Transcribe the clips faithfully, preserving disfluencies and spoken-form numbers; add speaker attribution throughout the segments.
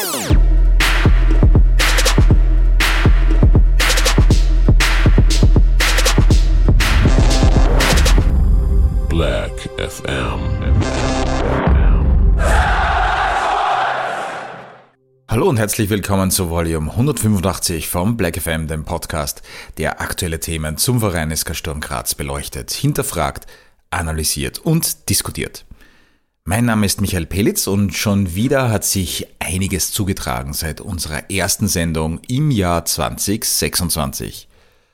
Speaker 1: Black F M.
Speaker 2: Hallo und herzlich willkommen zu Volume hundertfünfundachtzig vom Black F M, dem Podcast, der aktuelle Themen zum Verein S K Sturm Graz beleuchtet, hinterfragt, analysiert und diskutiert. Mein Name ist Michael Pelitz und schon wieder hat sich einiges zugetragen seit unserer ersten Sendung im Jahr zwanzig sechsundzwanzig.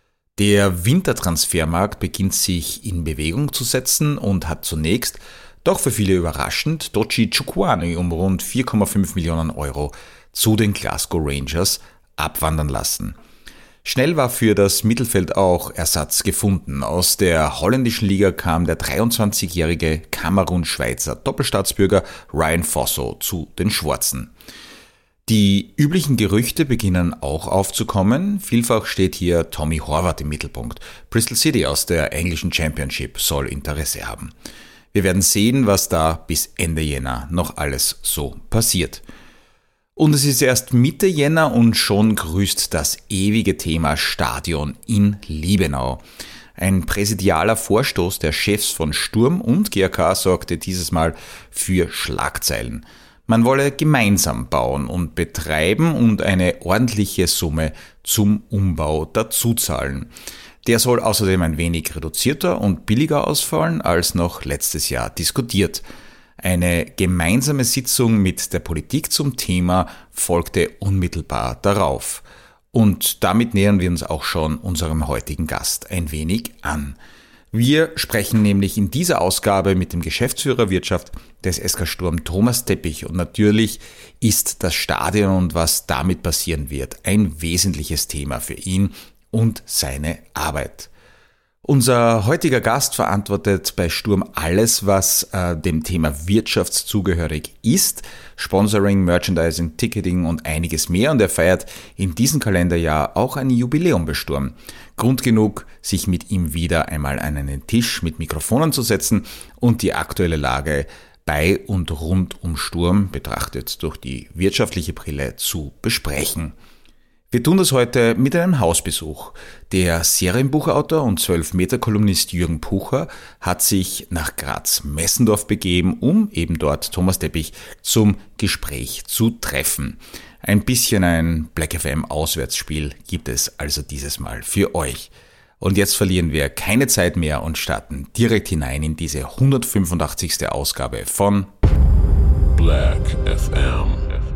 Speaker 2: Der Wintertransfermarkt beginnt sich in Bewegung zu setzen und hat zunächst, doch für viele überraschend, Dochi Chukwuani um rund vier Komma fünf Millionen Euro zu den Glasgow Rangers abwandern lassen. Schnell war für das Mittelfeld auch Ersatz gefunden. Aus der holländischen Liga kam der dreiundzwanzigjährige Kamerun-Schweizer Doppelstaatsbürger Ryan Fosso zu den Schwarzen. Die üblichen Gerüchte beginnen auch aufzukommen. Vielfach steht hier Tommy Horvath im Mittelpunkt. Bristol City aus der englischen Championship soll Interesse haben. Wir werden sehen, was da bis Ende Jänner noch alles so passiert. Und es ist erst Mitte Jänner und schon grüßt das ewige Thema Stadion in Liebenau. Ein präsidialer Vorstoß der Chefs von Sturm und G A K sorgte dieses Mal für Schlagzeilen. Man wolle gemeinsam bauen und betreiben und eine ordentliche Summe zum Umbau dazuzahlen. Der soll außerdem ein wenig reduzierter und billiger ausfallen als noch letztes Jahr diskutiert. Eine gemeinsame Sitzung mit der Politik zum Thema folgte unmittelbar darauf. Und damit nähern wir uns auch schon unserem heutigen Gast ein wenig an. Wir sprechen nämlich in dieser Ausgabe mit dem Geschäftsführer Wirtschaft des S K Sturm, Thomas Teppich. Und natürlich ist das Stadion und was damit passieren wird ein wesentliches Thema für ihn und seine Arbeit. Unser heutiger Gast verantwortet bei Sturm alles, was äh, dem Thema wirtschaftszugehörig ist. Sponsoring, Merchandising, Ticketing und einiges mehr. Und er feiert in diesem Kalenderjahr auch ein Jubiläum bei Sturm. Grund genug, sich mit ihm wieder einmal an einen Tisch mit Mikrofonen zu setzen und die aktuelle Lage bei und rund um Sturm, betrachtet durch die wirtschaftliche Brille, zu besprechen. Wir tun das heute mit einem Hausbesuch. Der Serienbuchautor und zwölf-Meter-Kolumnist Jürgen Pucher hat sich nach Graz-Messendorf begeben, um eben dort Thomas Teppich zum Gespräch zu treffen. Ein bisschen ein Black F M-Auswärtsspiel gibt es also dieses Mal für euch. Und jetzt verlieren wir keine Zeit mehr und starten direkt hinein in diese hundertfünfundachtzigste Ausgabe von
Speaker 1: Black F M.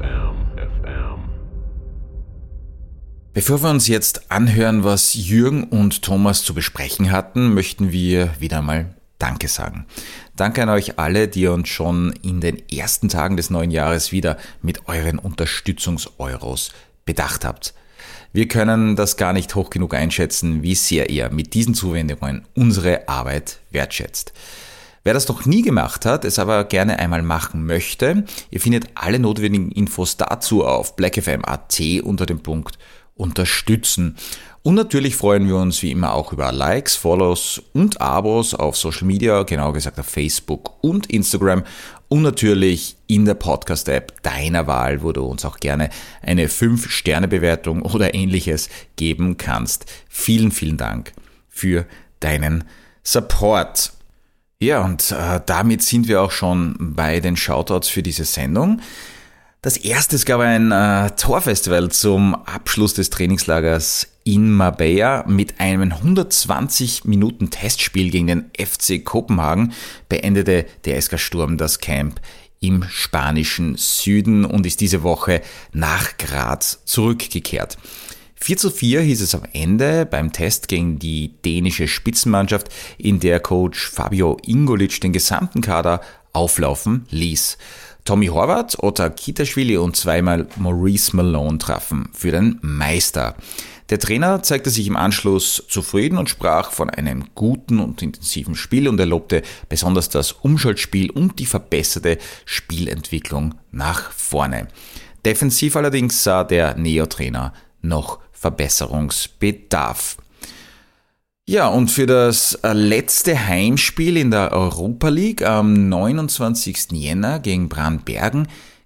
Speaker 2: Bevor wir uns jetzt anhören, was Jürgen und Thomas zu besprechen hatten, möchten wir wieder einmal Danke sagen. Danke an euch alle, die uns schon in den ersten Tagen des neuen Jahres wieder mit euren Unterstützungseuros bedacht habt. Wir können das gar nicht hoch genug einschätzen, wie sehr ihr mit diesen Zuwendungen unsere Arbeit wertschätzt. Wer das noch nie gemacht hat, es aber gerne einmal machen möchte, ihr findet alle notwendigen Infos dazu auf blackfm.at unter dem Punkt Unterstützen. Und natürlich freuen wir uns wie immer auch über Likes, Follows und Abos auf Social Media, genauer gesagt auf Facebook und Instagram und natürlich in der Podcast-App deiner Wahl, wo du uns auch gerne eine fünf Sterne Bewertung oder ähnliches geben kannst. Vielen, vielen Dank für deinen Support. Ja, und äh, damit sind wir auch schon bei den Shoutouts für diese Sendung. Das erste, es gab ein äh, Torfestival zum Abschluss des Trainingslagers in Marbella. Mit einem hundertzwanzig Minuten Testspiel gegen den F C Kopenhagen beendete der S K Sturm das Camp im spanischen Süden und ist diese Woche nach Graz zurückgekehrt. vier zu vier hieß es am Ende beim Test gegen die dänische Spitzenmannschaft, in der Coach Fabio Ingolic den gesamten Kader auflaufen ließ. Tommy Horvath, Otar Kitaschwili und zweimal Maurice Malone trafen für den Meister. Der Trainer zeigte sich im Anschluss zufrieden und sprach von einem guten und intensiven Spiel und er lobte besonders das Umschaltspiel und die verbesserte Spielentwicklung nach vorne. Defensiv allerdings sah der Neo-Trainer noch Verbesserungsbedarf. Ja, und für das letzte Heimspiel in der Europa League am neunundzwanzigsten Jänner gegen Brandbergen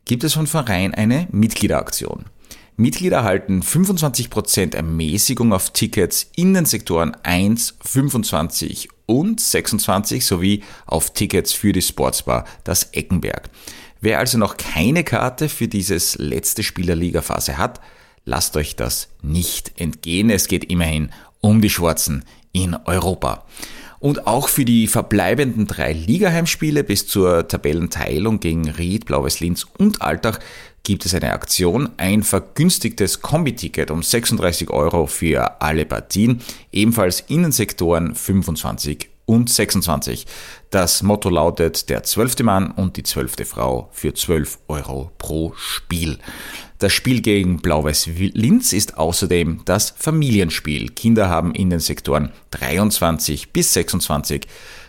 Speaker 2: gibt es vom Verein eine Mitgliederaktion. Mitglieder erhalten fünfundzwanzig Prozent Ermäßigung auf Tickets in den Sektoren eins, fünfundzwanzig und sechsundzwanzig sowie auf Tickets für die Sportsbar Das Eckenberg. Wer also noch keine Karte für dieses letzte Spiel der Ligaphase hat, lasst euch das nicht entgehen. Es geht immerhin um die Schwarzen in Europa. Und auch für die verbleibenden drei Ligaheimspiele bis zur Tabellenteilung gegen Ried, Blau-Weiß Linz und Altach gibt es eine Aktion, ein vergünstigtes Kombi-Ticket um sechsunddreißig Euro für alle Partien, ebenfalls in den Sektoren fünfundzwanzig und sechsundzwanzig. Das Motto lautet der zwölfte Mann und die zwölfte Frau für zwölf Euro pro Spiel. Das Spiel gegen Blau-Weiß Linz ist außerdem das Familienspiel. Kinder haben in den Sektoren dreiundzwanzig bis sechsundzwanzig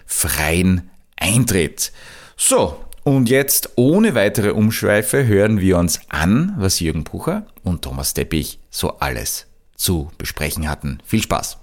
Speaker 2: freien Eintritt. So, und jetzt ohne weitere Umschweife hören wir uns an, was Jürgen Bucher und Thomas Teppich so alles zu besprechen hatten. Viel Spaß!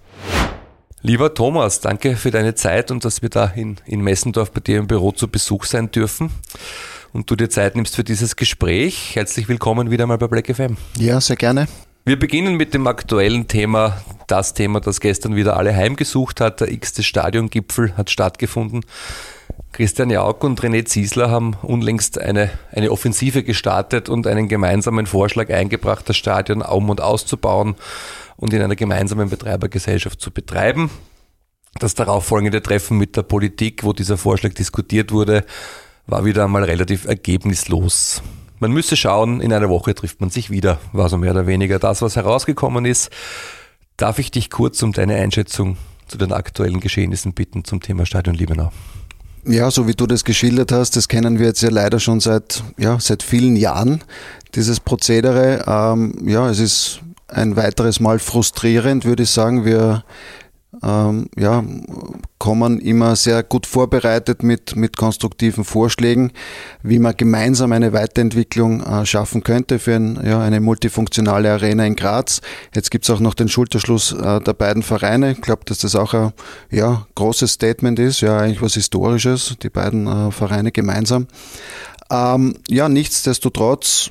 Speaker 3: Lieber Thomas, danke für deine Zeit und dass wir da in, in Messendorf bei dir im Büro zu Besuch sein dürfen und du dir Zeit nimmst für dieses Gespräch. Herzlich willkommen wieder mal bei Black F M.
Speaker 4: Ja, sehr gerne.
Speaker 3: Wir beginnen mit dem aktuellen Thema, das Thema, das gestern wieder alle heimgesucht hat. Der x-te Stadiongipfel hat stattgefunden. Christian Jauch und René Ziesler haben unlängst eine, eine Offensive gestartet und einen gemeinsamen Vorschlag eingebracht, das Stadion um- und auszubauen und in einer gemeinsamen Betreibergesellschaft zu betreiben. Das darauffolgende Treffen mit der Politik, wo dieser Vorschlag diskutiert wurde, war wieder einmal relativ ergebnislos. Man müsse schauen, in einer Woche trifft man sich wieder, war so mehr oder weniger das, was herausgekommen ist. Darf ich dich kurz um deine Einschätzung zu den aktuellen Geschehnissen bitten zum Thema Stadion Liebenau?
Speaker 4: Ja, so wie du das geschildert hast, das kennen wir jetzt ja leider schon seit, ja, seit vielen Jahren, dieses Prozedere. Ähm, ja, es ist ein weiteres Mal frustrierend, würde ich sagen. Wir ähm, ja, kommen immer sehr gut vorbereitet mit, mit konstruktiven Vorschlägen, wie man gemeinsam eine Weiterentwicklung äh, schaffen könnte für ein, ja, eine multifunktionale Arena in Graz. Jetzt gibt es auch noch den Schulterschluss äh, der beiden Vereine. Ich glaube, dass das auch ein ja, großes Statement ist, ja eigentlich was Historisches, die beiden äh, Vereine gemeinsam. Ähm, ja, nichtsdestotrotz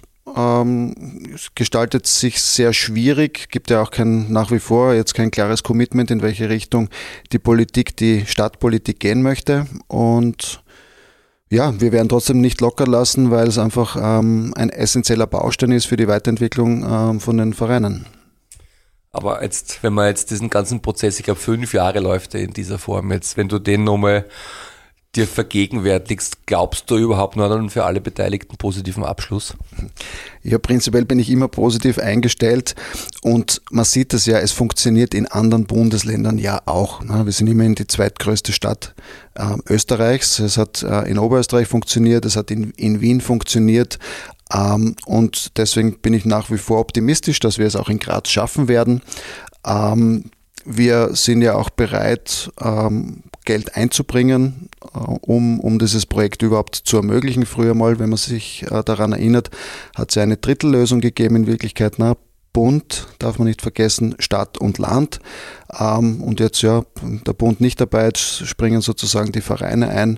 Speaker 4: Ähm, es gestaltet sich sehr schwierig, gibt ja auch kein, nach wie vor jetzt kein klares Commitment, in welche Richtung die Politik, die Stadtpolitik gehen möchte. Und ja, wir werden trotzdem nicht locker lassen, weil es einfach ähm, ein essentieller Baustein ist für die Weiterentwicklung ähm, von den Vereinen.
Speaker 3: Aber jetzt, wenn man jetzt diesen ganzen Prozess, ich glaube fünf Jahre läuft er in dieser Form jetzt, wenn du den nochmal dir vergegenwärtigst, glaubst du überhaupt nur an einen für alle Beteiligten positiven Abschluss?
Speaker 4: Ja, prinzipiell bin ich immer positiv eingestellt und man sieht es ja, es funktioniert in anderen Bundesländern ja auch. Wir sind immerhin die zweitgrößte Stadt äh, Österreichs. Es hat äh, in Oberösterreich funktioniert, es hat in, in Wien funktioniert ähm, und deswegen bin ich nach wie vor optimistisch, dass wir es auch in Graz schaffen werden. Ähm, wir sind ja auch bereit, ähm, Geld einzubringen, um, um dieses Projekt überhaupt zu ermöglichen. Früher mal, wenn man sich äh, daran erinnert, hat es ja eine Drittellösung gegeben in Wirklichkeit. Na, Bund, darf man nicht vergessen, Stadt und Land. Ähm, und jetzt ja, der Bund nicht dabei, jetzt springen sozusagen die Vereine ein.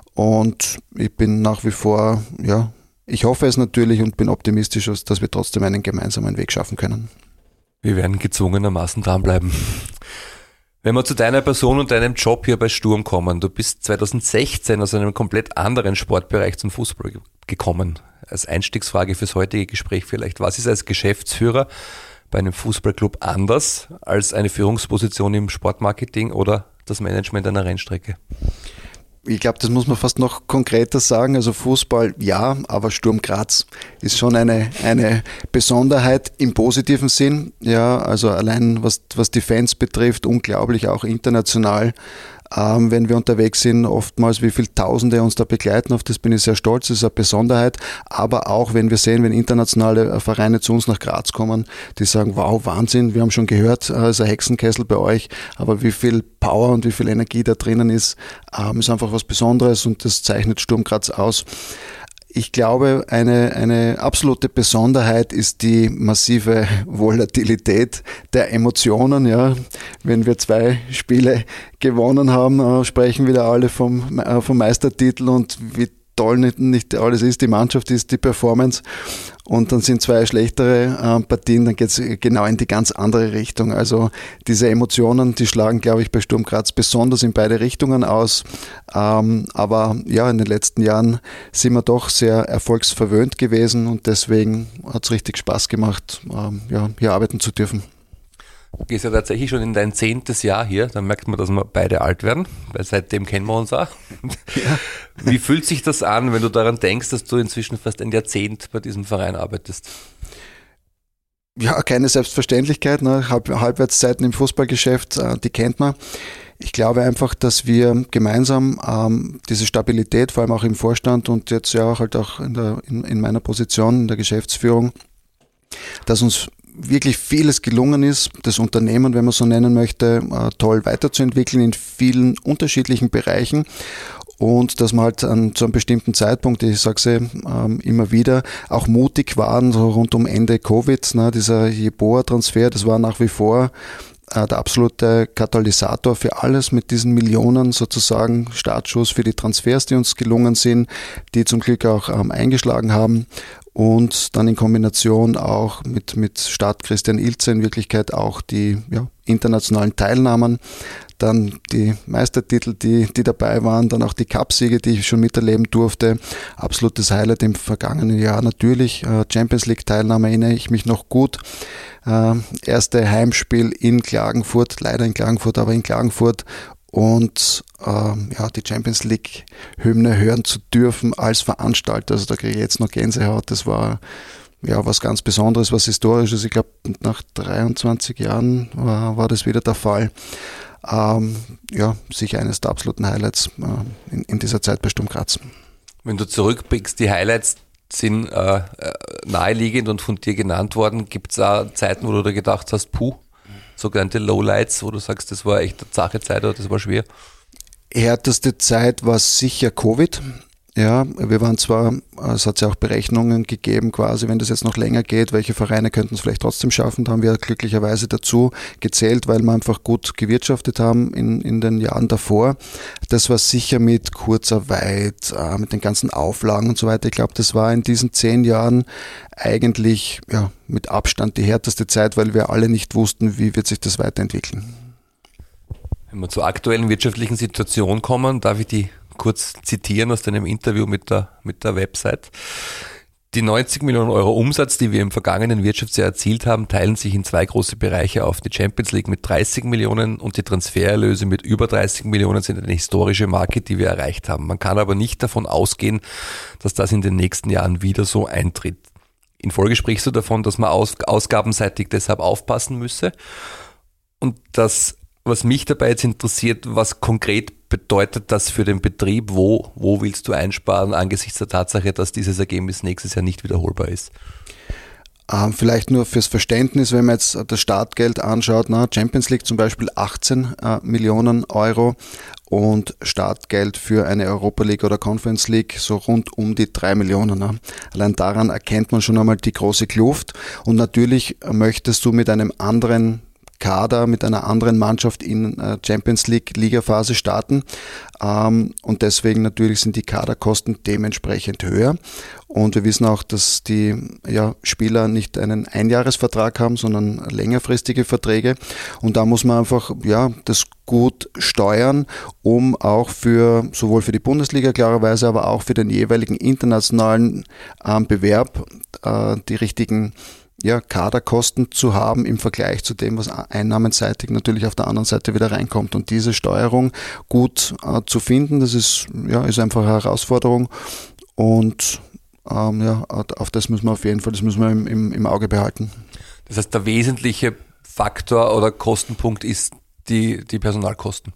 Speaker 4: Und ich bin nach wie vor, ja, ich hoffe es natürlich und bin optimistisch, dass wir trotzdem einen gemeinsamen Weg schaffen können.
Speaker 3: Wir werden gezwungenermaßen dranbleiben. Wenn wir zu deiner Person und deinem Job hier bei Sturm kommen, du bist zweitausendsechzehn aus einem komplett anderen Sportbereich zum Fußball gekommen. Als Einstiegsfrage fürs heutige Gespräch vielleicht, was ist als Geschäftsführer bei einem Fußballclub anders als eine Führungsposition im Sportmarketing oder das Management einer Rennstrecke?
Speaker 4: Ich glaube, das muss man fast noch konkreter sagen. Also Fußball, ja, aber Sturm Graz ist schon eine, eine Besonderheit im positiven Sinn. Ja, also allein was, was die Fans betrifft, unglaublich auch international. Ähm, wenn wir unterwegs sind, oftmals wie viele Tausende uns da begleiten, auf das bin ich sehr stolz, das ist eine Besonderheit, aber auch wenn wir sehen, wenn internationale Vereine zu uns nach Graz kommen, die sagen, wow, Wahnsinn, wir haben schon gehört, es ist ein Hexenkessel bei euch, aber wie viel Power und wie viel Energie da drinnen ist, ähm, ist einfach was Besonderes und das zeichnet Sturm Graz aus. Ich glaube, eine, eine absolute Besonderheit ist die massive Volatilität der Emotionen. Ja, wenn wir zwei Spiele gewonnen haben, sprechen wieder alle vom, vom Meistertitel und wie toll nicht, nicht alles ist, die Mannschaft ist, die Performance. Und dann sind zwei schlechtere äh, Partien, dann geht es genau in die ganz andere Richtung. Also diese Emotionen, die schlagen, glaube ich, bei Sturm Graz besonders in beide Richtungen aus. Ähm, aber ja, in den letzten Jahren sind wir doch sehr erfolgsverwöhnt gewesen und deswegen hat es richtig Spaß gemacht, ähm, ja, hier arbeiten zu dürfen.
Speaker 3: Du gehst ja tatsächlich schon in dein zehntes Jahr hier, dann merkt man, dass wir beide alt werden, weil seitdem kennen wir uns auch. Ja. Wie fühlt sich das an, wenn du daran denkst, dass du inzwischen fast ein Jahrzehnt bei diesem Verein arbeitest?
Speaker 4: Ja, keine Selbstverständlichkeit, ne? Halb, Halbwertszeiten im Fußballgeschäft, äh, die kennt man. Ich glaube einfach, dass wir gemeinsam ähm, diese Stabilität, vor allem auch im Vorstand und jetzt ja halt auch in, der, in, in meiner Position in der Geschäftsführung, dass uns wirklich vieles gelungen ist, das Unternehmen, wenn man so nennen möchte, toll weiterzuentwickeln in vielen unterschiedlichen Bereichen und dass wir halt an, zu einem bestimmten Zeitpunkt, ich sage es ähm, immer wieder, auch mutig waren, so rund um Ende Covid, ne, dieser Jeboa-Transfer, das war nach wie vor äh, der absolute Katalysator für alles mit diesen Millionen sozusagen Startschuss für die Transfers, die uns gelungen sind, die zum Glück auch ähm, eingeschlagen haben. Und dann in Kombination auch mit, mit Start Christian Ilze in Wirklichkeit auch die ja, internationalen Teilnahmen, dann die Meistertitel, die, die dabei waren, dann auch die Cupsiege, die ich schon miterleben durfte. Absolutes Highlight im vergangenen Jahr natürlich. Champions League Teilnahme erinnere ich mich noch gut. Äh, erste Heimspiel in Klagenfurt, leider in Klagenfurt, aber in Klagenfurt. Und ähm, ja, die Champions League Hymne hören zu dürfen als Veranstalter, also da kriege ich jetzt noch Gänsehaut, das war ja was ganz Besonderes, was Historisches, ich glaube nach dreiundzwanzig Jahren war, war das wieder der Fall. Ähm, ja, sicher eines der absoluten Highlights äh, in, in dieser Zeit bei Sturm Graz.
Speaker 3: Wenn du zurückblickst, die Highlights sind äh, naheliegend und von dir genannt worden, gibt es auch Zeiten, wo du dir gedacht hast, puh, sogenannte Lowlights, wo du sagst, das war echt eine zache Zeit oder das war schwer?
Speaker 4: Härteste Zeit war sicher Covid. Ja, wir waren zwar, es hat ja auch Berechnungen gegeben quasi, wenn das jetzt noch länger geht, welche Vereine könnten es vielleicht trotzdem schaffen, da haben wir glücklicherweise dazu gezählt, weil wir einfach gut gewirtschaftet haben in, in den Jahren davor. Das war sicher mit Kurzarbeit, äh, mit den ganzen Auflagen und so weiter. Ich glaube, das war in diesen zehn Jahren eigentlich ja, mit Abstand die härteste Zeit, weil wir alle nicht wussten, wie wird sich das weiterentwickeln.
Speaker 3: Wenn wir zur aktuellen wirtschaftlichen Situation kommen, darf ich die kurz zitieren aus deinem Interview mit der, mit der Website. Die neunzig Millionen Euro Umsatz, die wir im vergangenen Wirtschaftsjahr erzielt haben, teilen sich in zwei große Bereiche auf. Die Champions League mit dreißig Millionen und die Transfererlöse mit über dreißig Millionen sind eine historische Marke, die wir erreicht haben. Man kann aber nicht davon ausgehen, dass das in den nächsten Jahren wieder so eintritt. In Folge sprichst du davon, dass man aus, ausgabenseitig deshalb aufpassen müsse. Und das, was mich dabei jetzt interessiert, was konkret bedeutet das für den Betrieb? Wo, wo willst du einsparen angesichts der Tatsache, dass dieses Ergebnis nächstes Jahr nicht wiederholbar ist?
Speaker 4: Ähm, vielleicht nur fürs Verständnis, wenn man jetzt das Startgeld anschaut, na, Champions League zum Beispiel achtzehn äh, Millionen Euro und Startgeld für eine Europa League oder Conference League so rund um die drei Millionen. Na. Allein daran erkennt man schon einmal die große Kluft und natürlich möchtest du mit einem anderen Kader mit einer anderen Mannschaft in Champions League Ligaphase starten ähm, und deswegen natürlich sind die Kaderkosten dementsprechend höher und wir wissen auch, dass die ja, Spieler nicht einen Einjahresvertrag haben, sondern längerfristige Verträge und da muss man einfach ja das gut steuern, um auch für sowohl für die Bundesliga klarerweise, aber auch für den jeweiligen internationalen ähm, Bewerb äh, die richtigen ja, Kaderkosten zu haben im Vergleich zu dem, was einnahmenseitig natürlich auf der anderen Seite wieder reinkommt. Und diese Steuerung gut äh, zu finden, das ist, ja, ist einfach eine Herausforderung. Und ähm, ja, auf das müssen wir auf jeden Fall, das müssen wir im, im, im Auge behalten.
Speaker 3: Das heißt, der wesentliche Faktor oder Kostenpunkt ist die, die Personalkosten.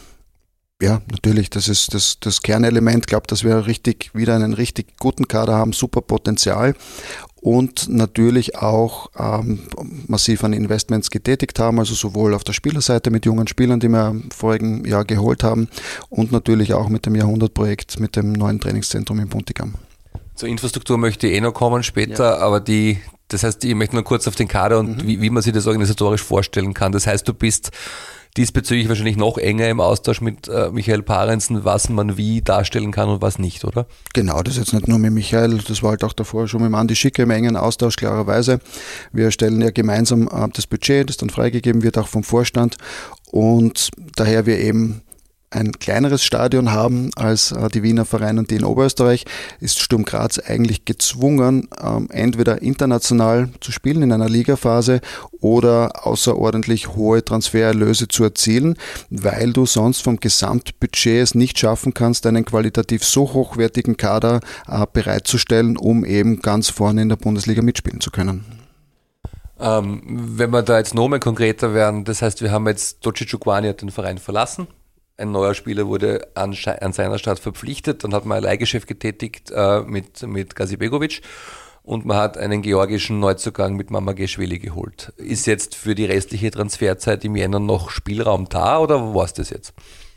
Speaker 4: Ja, natürlich, das ist das, das Kernelement. Ich glaube, dass wir richtig wieder einen richtig guten Kader haben, super Potenzial und natürlich auch ähm, massiv an Investments getätigt haben, also sowohl auf der Spielerseite mit jungen Spielern, die wir im vorigen Jahr geholt haben und natürlich auch mit dem Jahrhundertprojekt, mit dem neuen Trainingszentrum in Buntigam.
Speaker 3: Zur Infrastruktur möchte ich eh noch kommen später, ja. aber die Das heißt, ich möchte nur kurz auf den Kader und mhm. wie, wie man sich das organisatorisch vorstellen kann. Das heißt, du bist diesbezüglich wahrscheinlich noch enger im Austausch mit äh, Michael Parensen, was man wie darstellen kann und was nicht, oder?
Speaker 4: Genau, das ist jetzt nicht nur mit Michael, das war halt auch davor schon mit Andi Schicke im engen Austausch, klarerweise. Wir erstellen ja gemeinsam äh, das Budget, das dann freigegeben wird, auch vom Vorstand, und daher wir eben ein kleineres Stadion haben als äh, die Wiener Vereine und die in Oberösterreich, ist Sturm Graz eigentlich gezwungen, ähm, entweder international zu spielen in einer Ligaphase oder außerordentlich hohe Transfererlöse zu erzielen, weil du sonst vom Gesamtbudget es nicht schaffen kannst, einen qualitativ so hochwertigen Kader äh, bereitzustellen, um eben ganz vorne in der Bundesliga mitspielen zu können.
Speaker 3: Ähm, wenn wir da jetzt noch mal konkreter werden, das heißt, wir haben jetzt Doci Chukwani hat den Verein verlassen. Ein neuer Spieler wurde an, an seiner Stadt verpflichtet, dann hat man ein Leihgeschäft getätigt äh, mit, mit Gazibegovic und man hat einen georgischen Neuzugang mit Mamageshvili geholt. Ist jetzt für die restliche Transferzeit im Jänner noch Spielraum da oder war es das jetzt?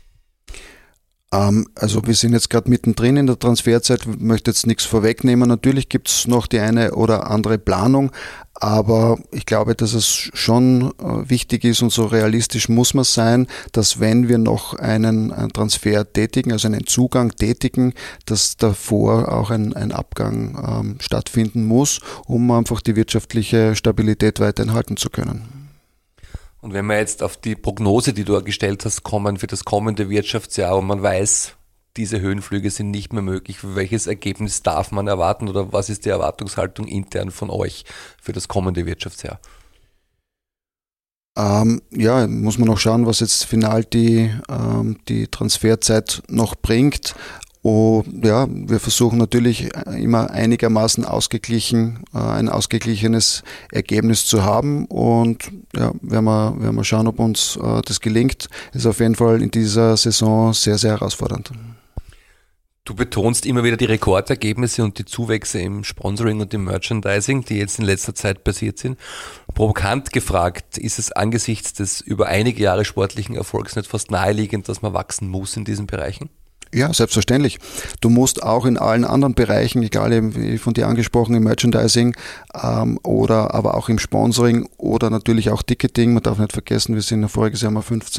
Speaker 4: Ähm, also wir sind jetzt gerade mittendrin in der Transferzeit, ich möchte jetzt nichts vorwegnehmen. Natürlich gibt es noch die eine oder andere Planung, aber ich glaube, dass es schon äh, wichtig ist und so realistisch muss man sein, dass wenn wir noch einen, einen Transfer tätigen, also einen Zugang tätigen, dass davor auch ein, ein Abgang ähm, stattfinden muss, um einfach die wirtschaftliche Stabilität weiterhin halten zu können.
Speaker 3: Und wenn wir jetzt auf die Prognose, die du gestellt hast, kommen für das kommende Wirtschaftsjahr und man weiß, diese Höhenflüge sind nicht mehr möglich, welches Ergebnis darf man erwarten oder was ist die Erwartungshaltung intern von euch für das kommende Wirtschaftsjahr?
Speaker 4: Ähm, ja, muss man noch schauen, was jetzt final die, ähm, die Transferzeit noch bringt. Oh, ja, wir versuchen natürlich immer einigermaßen ausgeglichen, äh, ein ausgeglichenes Ergebnis zu haben und ja, werden wir, werden wir schauen, ob uns äh, das gelingt. Ist auf jeden Fall in dieser Saison sehr, sehr herausfordernd.
Speaker 3: Du betonst immer wieder die Rekordergebnisse und die Zuwächse im Sponsoring und im Merchandising, die jetzt in letzter Zeit passiert sind. Provokant gefragt, ist es angesichts des über einige Jahre sportlichen Erfolgs nicht fast naheliegend, dass man wachsen muss in diesen Bereichen?
Speaker 4: Ja, selbstverständlich. Du musst auch in allen anderen Bereichen, egal eben wie von dir angesprochen, im Merchandising ähm, oder aber auch im Sponsoring oder natürlich auch Ticketing. Man darf nicht vergessen, wir sind ja voriges Jahr mal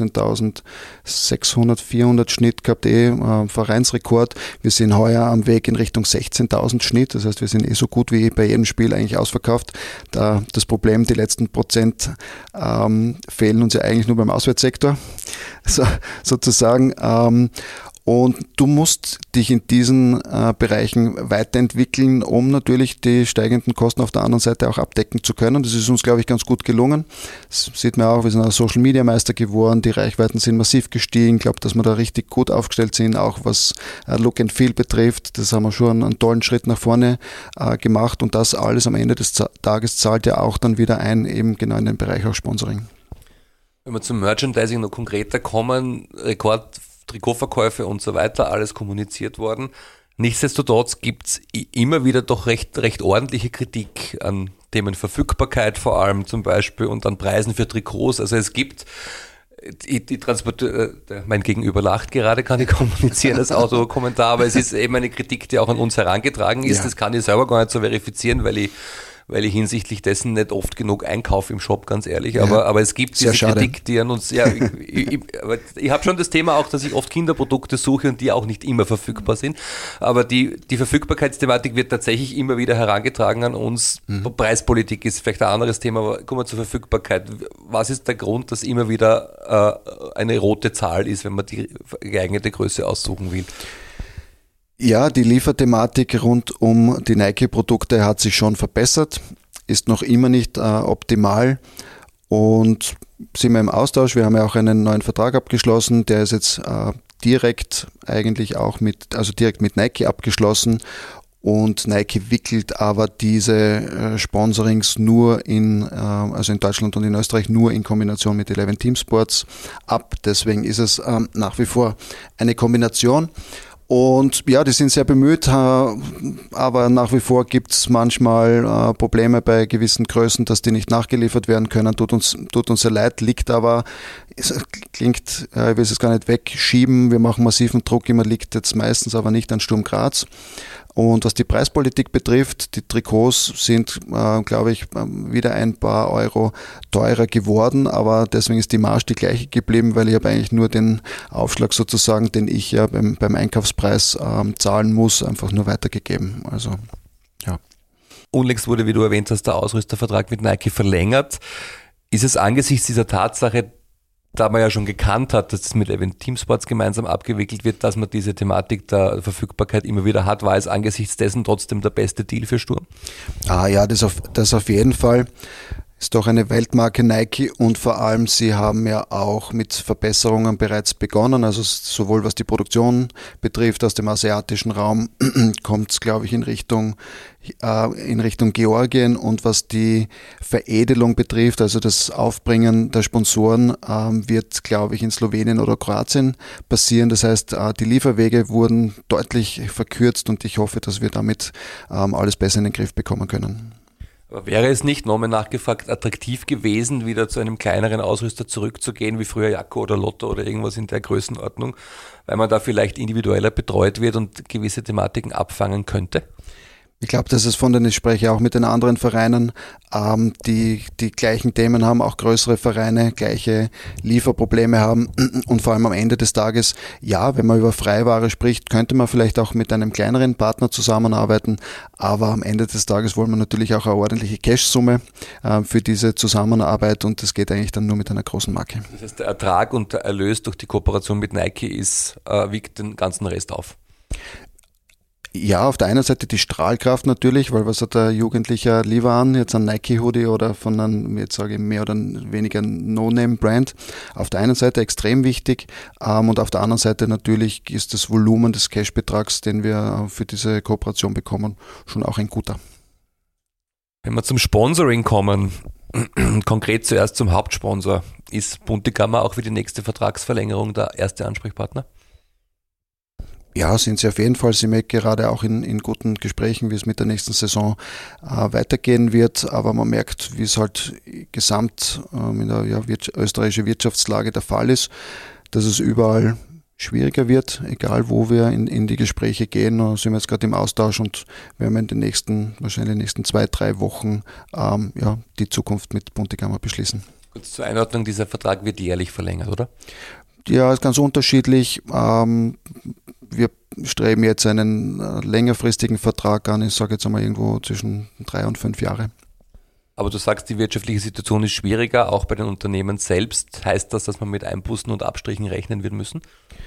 Speaker 4: fünfzehntausendsechshundert, vierhundert Schnitt gehabt, eh äh, Vereinsrekord. Wir sind heuer am Weg in Richtung sechzehntausend Schnitt. Das heißt, wir sind eh so gut wie bei jedem Spiel eigentlich ausverkauft. Da das Problem, die letzten Prozent ähm, fehlen uns ja eigentlich nur beim Auswärtssektor, so, sozusagen. Ähm, Und du musst dich in diesen äh, Bereichen weiterentwickeln, um natürlich die steigenden Kosten auf der anderen Seite auch abdecken zu können. Das ist uns, glaube ich, ganz gut gelungen. Das sieht man auch, wir sind ein Social-Media-Meister geworden, die Reichweiten sind massiv gestiegen. Ich glaube, dass wir da richtig gut aufgestellt sind, auch was äh, Look and Feel betrifft. Das haben wir schon einen tollen Schritt nach vorne äh, gemacht und das alles am Ende des Z- Tages zahlt ja auch dann wieder ein, eben genau in den Bereich auch Sponsoring.
Speaker 3: Wenn wir zum Merchandising noch konkreter kommen, Rekord Trikotverkäufe und so weiter, alles kommuniziert worden. Nichtsdestotrotz gibt es immer wieder doch recht, recht ordentliche Kritik an Themen Verfügbarkeit vor allem zum Beispiel und an Preisen für Trikots. Also es gibt, die, die Transport, mein Gegenüber lacht gerade, kann ich kommunizieren als Autokommentar, aber es ist eben eine Kritik, die auch an uns herangetragen ist. Ja. Das kann ich selber gar nicht so verifizieren, weil ich weil ich hinsichtlich dessen nicht oft genug einkaufe im Shop, ganz ehrlich. Ja, aber, aber es gibt diese Kritik, die an uns, ja, ich, ich, ich habe schon das Thema auch, dass ich oft Kinderprodukte suche und die auch nicht immer verfügbar sind. Aber die, die Verfügbarkeitsthematik wird tatsächlich immer wieder herangetragen an uns. Mhm. Preispolitik ist vielleicht ein anderes Thema, aber kommen wir zur Verfügbarkeit. Was ist der Grund, dass immer wieder äh, eine rote Zahl ist, wenn man die geeignete Größe aussuchen will?
Speaker 4: Ja, die Lieferthematik rund um die Nike-Produkte hat sich schon verbessert, ist noch immer nicht äh, optimal und sind wir im Austausch. Wir haben ja auch einen neuen Vertrag abgeschlossen, der ist jetzt äh, direkt eigentlich auch mit, also direkt mit Nike abgeschlossen und Nike wickelt aber diese äh, Sponsorings nur in, äh, also in Deutschland und in Österreich nur in Kombination mit Eleven Team Sports ab. Deswegen ist es äh, nach wie vor eine Kombination. Und ja, die sind sehr bemüht, aber nach wie vor gibt es manchmal Probleme bei gewissen Größen, dass die nicht nachgeliefert werden können. Tut uns, tut uns sehr leid, liegt aber, es klingt, ich will es gar nicht wegschieben, wir machen massiven Druck, immer liegt jetzt meistens aber nicht an Sturm Graz. Und was die Preispolitik betrifft, die Trikots sind, äh, glaube ich, wieder ein paar Euro teurer geworden, aber deswegen ist die Marge die gleiche geblieben, weil ich habe eigentlich nur den Aufschlag sozusagen, den ich ja beim, beim Einkaufspreis ähm, zahlen muss, einfach nur weitergegeben. Also, ja.
Speaker 3: Unlängst wurde, wie du erwähnt hast, der Ausrüstervertrag mit Nike verlängert. Ist es angesichts dieser Tatsache, da man ja schon gekannt hat, dass es mit Event Teamsports gemeinsam abgewickelt wird, dass man diese Thematik der Verfügbarkeit immer wieder hat, war es angesichts dessen trotzdem der beste Deal für Sturm?
Speaker 4: Ah ja, das auf, das auf jeden Fall. Ist doch eine Weltmarke Nike und vor allem sie haben ja auch mit Verbesserungen bereits begonnen, also sowohl was die Produktion betrifft aus dem asiatischen Raum kommt es, glaube ich, in Richtung äh, in Richtung Georgien und was die Veredelung betrifft, also das Aufbringen der Sponsoren äh, wird, glaube ich, in Slowenien oder Kroatien passieren. Das heißt, äh, die Lieferwege wurden deutlich verkürzt und ich hoffe, dass wir damit äh, alles besser in den Griff bekommen können.
Speaker 3: Aber wäre es nicht, nochmal nachgefragt, attraktiv gewesen, wieder zu einem kleineren Ausrüster zurückzugehen, wie früher Jacko oder Lotto oder irgendwas in der Größenordnung, weil man da vielleicht individueller betreut wird und gewisse Thematiken abfangen könnte?
Speaker 4: Ich glaube, dass es von den, ich spreche auch mit den anderen Vereinen, ähm, die die gleichen Themen haben, auch größere Vereine, gleiche Lieferprobleme haben und vor allem am Ende des Tages, ja, wenn man über Freiware spricht, könnte man vielleicht auch mit einem kleineren Partner zusammenarbeiten, aber am Ende des Tages wollen wir natürlich auch eine ordentliche Cash-Summe äh, für diese Zusammenarbeit und das geht eigentlich dann nur mit einer großen Marke.
Speaker 3: Das heißt, der Ertrag und der Erlös durch die Kooperation mit Nike ist, äh, wiegt den ganzen Rest auf?
Speaker 4: Ja, auf der einen Seite die Strahlkraft natürlich, weil was hat der Jugendliche lieber an, jetzt ein Nike-Hoodie oder von einem, jetzt sage ich mehr oder weniger No-Name-Brand. Auf der einen Seite extrem wichtig ähm, und auf der anderen Seite natürlich ist das Volumen des Cash-Betrags, den wir für diese Kooperation bekommen, schon auch ein guter.
Speaker 3: Wenn wir zum Sponsoring kommen, konkret zuerst zum Hauptsponsor, ist Buntegammer auch für die nächste Vertragsverlängerung der erste Ansprechpartner?
Speaker 4: Ja, sind sie auf jeden Fall. Sie merkt gerade auch in, in guten Gesprächen, wie es mit der nächsten Saison äh, weitergehen wird. Aber man merkt, wie es halt gesamt ähm, in der ja, wir- österreichischen Wirtschaftslage der Fall ist, dass es überall schwieriger wird, egal wo wir in, in die Gespräche gehen. Da sind wir jetzt gerade im Austausch und werden in den nächsten, wahrscheinlich in den nächsten zwei, drei Wochen ähm, ja, die Zukunft mit Buntegammer beschließen.
Speaker 3: Kurz zur Einordnung, dieser Vertrag wird jährlich verlängert, oder?
Speaker 4: Ja, ist ganz unterschiedlich. Ähm, wir streben jetzt einen äh, längerfristigen Vertrag an. Ich sage jetzt einmal irgendwo zwischen drei und fünf Jahre.
Speaker 3: Aber du sagst, die wirtschaftliche Situation ist schwieriger, auch bei den Unternehmen selbst. Heißt das, dass man mit Einbußen und Abstrichen rechnen wird müssen?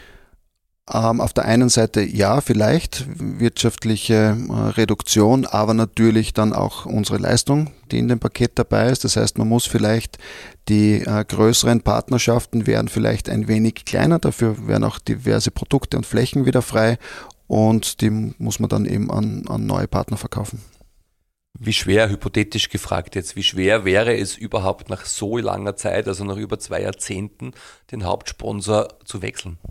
Speaker 4: Ähm, auf der einen Seite ja, vielleicht wirtschaftliche äh, Reduktion, aber natürlich dann auch unsere Leistung, die in dem Paket dabei ist. Das heißt, man muss vielleicht die äh, größeren Partnerschaften werden vielleicht ein wenig kleiner, dafür werden auch diverse Produkte und Flächen wieder frei und die muss man dann eben an, an neue Partner verkaufen.
Speaker 3: Wie schwer, hypothetisch gefragt jetzt, wie schwer wäre es überhaupt nach so langer Zeit, also nach über zwei Jahrzehnten, den Hauptsponsor zu wechseln?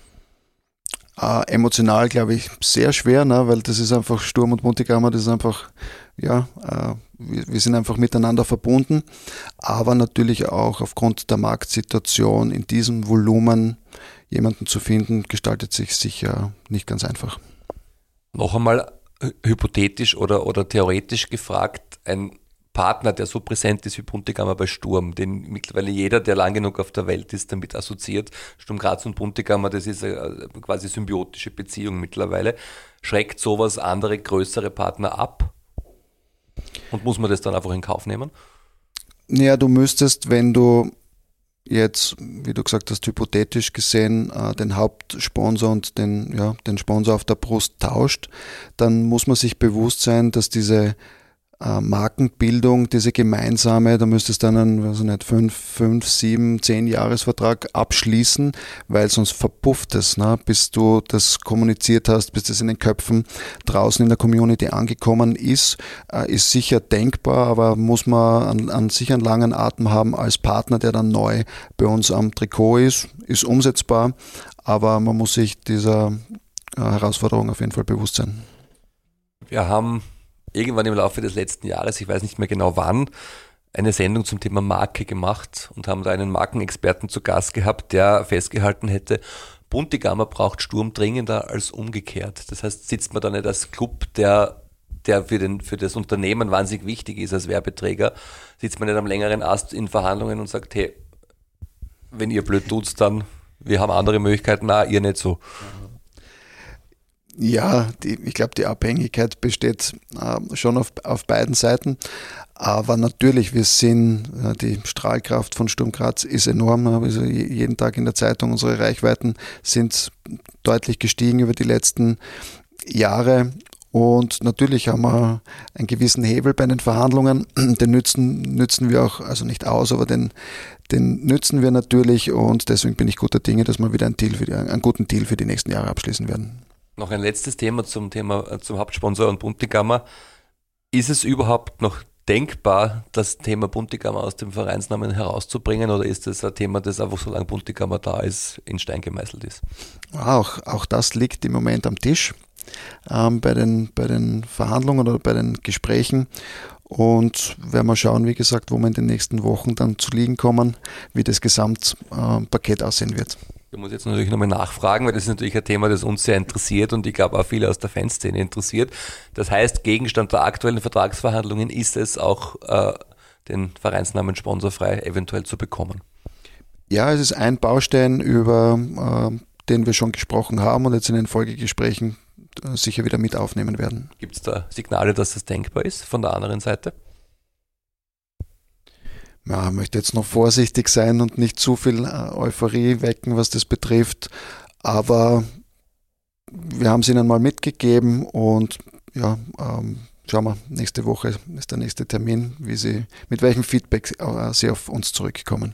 Speaker 4: Äh, emotional, glaube ich, sehr schwer, ne? Weil das ist einfach Sturm und Buntegammer, das ist einfach, ja, äh, wir, wir sind einfach miteinander verbunden, aber natürlich auch aufgrund der Marktsituation in diesem Volumen jemanden zu finden, gestaltet sich sicher nicht ganz einfach.
Speaker 3: Noch einmal hypothetisch oder, oder theoretisch gefragt, ein Partner, der so präsent ist wie Buntegammer bei Sturm, den mittlerweile jeder, der lang genug auf der Welt ist, damit assoziiert, Sturm Graz und Buntegammer, das ist eine quasi symbiotische Beziehung mittlerweile. Schreckt sowas andere, größere Partner ab? Und muss man das dann einfach in Kauf nehmen?
Speaker 4: Ja, du müsstest, wenn du jetzt, wie du gesagt hast, hypothetisch gesehen, äh, den Hauptsponsor und den, ja, den Sponsor auf der Brust tauscht, dann muss man sich bewusst sein, dass diese Markenbildung, diese gemeinsame, da müsstest du einen, weiß ich nicht, fünf, fünf, sieben, zehn Jahresvertrag abschließen, weil sonst verpufft es, ne? Bis du das kommuniziert hast, bis das in den Köpfen draußen in der Community angekommen ist, äh, ist sicher denkbar, aber muss man an, an sich einen langen Atem haben als Partner, der dann neu bei uns am Trikot ist, ist umsetzbar, aber man muss sich dieser äh, Herausforderung auf jeden Fall bewusst sein.
Speaker 3: Wir haben irgendwann im Laufe des letzten Jahres, ich weiß nicht mehr genau wann, eine Sendung zum Thema Marke gemacht und haben da einen Markenexperten zu Gast gehabt, der festgehalten hätte, Buntigammer braucht Sturm dringender als umgekehrt. Das heißt, sitzt man da nicht als Club, der, der für, den, für das Unternehmen wahnsinnig wichtig ist als Werbeträger, sitzt man nicht am längeren Ast in Verhandlungen und sagt, hey, wenn ihr blöd tut's, dann wir haben andere Möglichkeiten, na, ihr nicht so.
Speaker 4: Ja, die, ich glaube, die Abhängigkeit besteht äh, schon auf, auf beiden Seiten. Aber natürlich, wir sind, äh, die Strahlkraft von Sturm Graz ist enorm. Also jeden Tag in der Zeitung, unsere Reichweiten sind deutlich gestiegen über die letzten Jahre. Und natürlich haben wir einen gewissen Hebel bei den Verhandlungen. Den nützen, nützen wir auch, also nicht aus, aber den, den nützen wir natürlich. Und deswegen bin ich guter Dinge, dass wir wieder einen, Deal für die, einen guten Deal für die nächsten Jahre abschließen werden.
Speaker 3: Noch ein letztes Thema zum Thema zum Hauptsponsor und Buntigammer. Ist es überhaupt noch denkbar, das Thema Buntigammer aus dem Vereinsnamen herauszubringen, oder ist das ein Thema, das einfach, solange Buntigammer da ist, in Stein gemeißelt ist?
Speaker 4: Auch, auch das liegt im Moment am Tisch ähm, bei den, bei den Verhandlungen oder bei den Gesprächen. Und werden wir schauen, wie gesagt, wo wir in den nächsten Wochen dann zu liegen kommen, wie das Gesamtpaket aussehen wird.
Speaker 3: Ich muss jetzt natürlich nochmal nachfragen, weil das ist natürlich ein Thema, das uns sehr interessiert und ich glaube auch viele aus der Fanszene interessiert. Das heißt, Gegenstand der aktuellen Vertragsverhandlungen ist es auch, äh, den Vereinsnamen sponsorfrei eventuell zu bekommen.
Speaker 4: Ja, es ist ein Baustein, über äh, den wir schon gesprochen haben und jetzt in den Folgegesprächen äh, sicher wieder mit aufnehmen werden.
Speaker 3: Gibt es da Signale, dass das denkbar ist von der anderen Seite?
Speaker 4: Ja, ich möchte jetzt noch vorsichtig sein und nicht zu viel Euphorie wecken, was das betrifft. Aber wir haben es Ihnen mal mitgegeben und ja, ähm, schauen wir, nächste Woche ist der nächste Termin, wie Sie, mit welchem Feedback äh, Sie auf uns zurückkommen.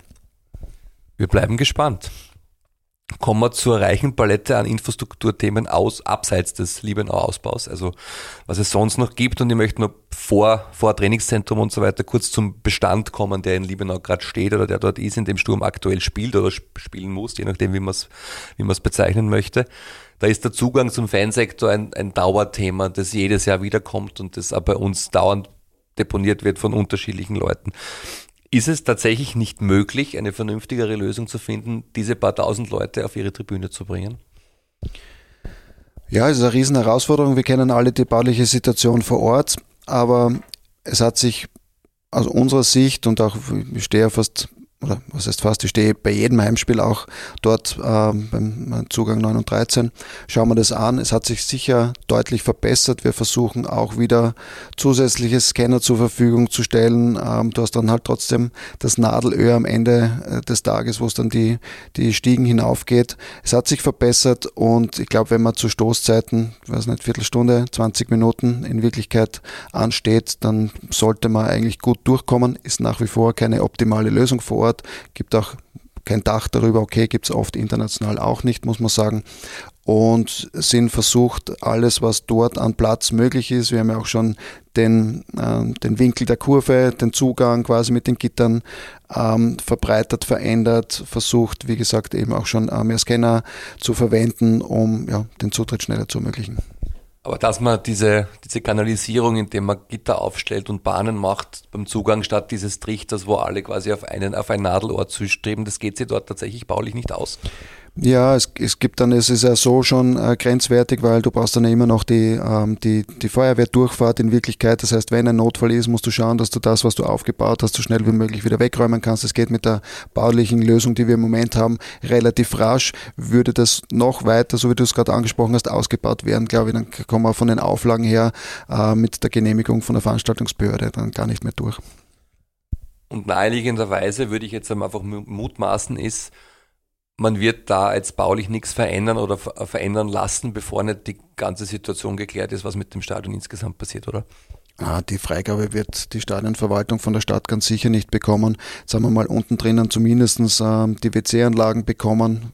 Speaker 3: Wir bleiben gespannt. Kommen wir zur reichen Palette an Infrastrukturthemen aus, abseits des Liebenau-Ausbaus, also was es sonst noch gibt. Und ich möchte nur vor, vor Trainingszentrum und so weiter kurz zum Bestand kommen, der in Liebenau gerade steht oder der dort ist, in dem Sturm aktuell spielt oder spielen muss, je nachdem, wie man es wie man es bezeichnen möchte. Da ist der Zugang zum Fansektor ein, ein Dauerthema, das jedes Jahr wiederkommt und das auch bei uns dauernd deponiert wird von unterschiedlichen Leuten. Ist es tatsächlich nicht möglich, eine vernünftigere Lösung zu finden, diese paar tausend Leute auf ihre Tribüne zu bringen?
Speaker 4: Ja, es ist eine riesen Herausforderung. Wir kennen alle die bauliche Situation vor Ort, aber es hat sich aus unserer Sicht und auch, ich stehe ja fast, oder was heißt fast, ich stehe bei jedem Heimspiel auch dort äh, beim Zugang neun und dreizehn, schauen wir das an. Es hat sich sicher deutlich verbessert. Wir versuchen auch wieder zusätzliche Scanner zur Verfügung zu stellen. Ähm, du hast dann halt trotzdem das Nadelöhr am Ende äh, des Tages, wo es dann die, die Stiegen hinaufgeht. Es hat sich verbessert und ich glaube, wenn man zu Stoßzeiten, ich weiß nicht, Viertelstunde, zwanzig Minuten in Wirklichkeit ansteht, dann sollte man eigentlich gut durchkommen. Ist nach wie vor keine optimale Lösung vor Ort. Gibt auch kein Dach darüber, okay, gibt es oft international auch nicht, muss man sagen. Und sind versucht, alles, was dort an Platz möglich ist, wir haben ja auch schon den, äh, den Winkel der Kurve, den Zugang quasi mit den Gittern ähm, verbreitert, verändert, versucht, wie gesagt, eben auch schon äh, mehr Scanner zu verwenden, um ja, den Zutritt schneller zu ermöglichen.
Speaker 3: Aber dass man diese, diese Kanalisierung, indem man Gitter aufstellt und Bahnen macht beim Zugang statt dieses Trichters, wo alle quasi auf einen, auf ein Nadelort zustreben, das geht sich dort tatsächlich baulich nicht aus. Ja, es, es gibt dann, es ist ja so schon äh, grenzwertig, weil du brauchst dann immer noch die, ähm, die, die Feuerwehrdurchfahrt in Wirklichkeit. Das heißt, wenn ein Notfall ist, musst du schauen, dass du das, was du aufgebaut hast, so schnell wie möglich wieder wegräumen kannst. Das geht mit der baulichen Lösung, die wir im Moment haben, relativ rasch. Würde das noch weiter, so wie du es gerade angesprochen hast, ausgebaut werden, glaube ich, dann kommen wir von den Auflagen her äh, mit der Genehmigung von der Veranstaltungsbehörde dann gar nicht mehr durch. Und naheliegenderweise würde ich jetzt einfach mutmaßen ist, man wird da jetzt baulich nichts verändern oder verändern lassen, bevor nicht die ganze Situation geklärt ist, was mit dem Stadion insgesamt passiert, oder? Ah, die Freigabe wird die Stadionverwaltung von der Stadt ganz sicher nicht bekommen. Sagen wir mal unten drinnen zumindest ähm, die W C-Anlagen bekommen.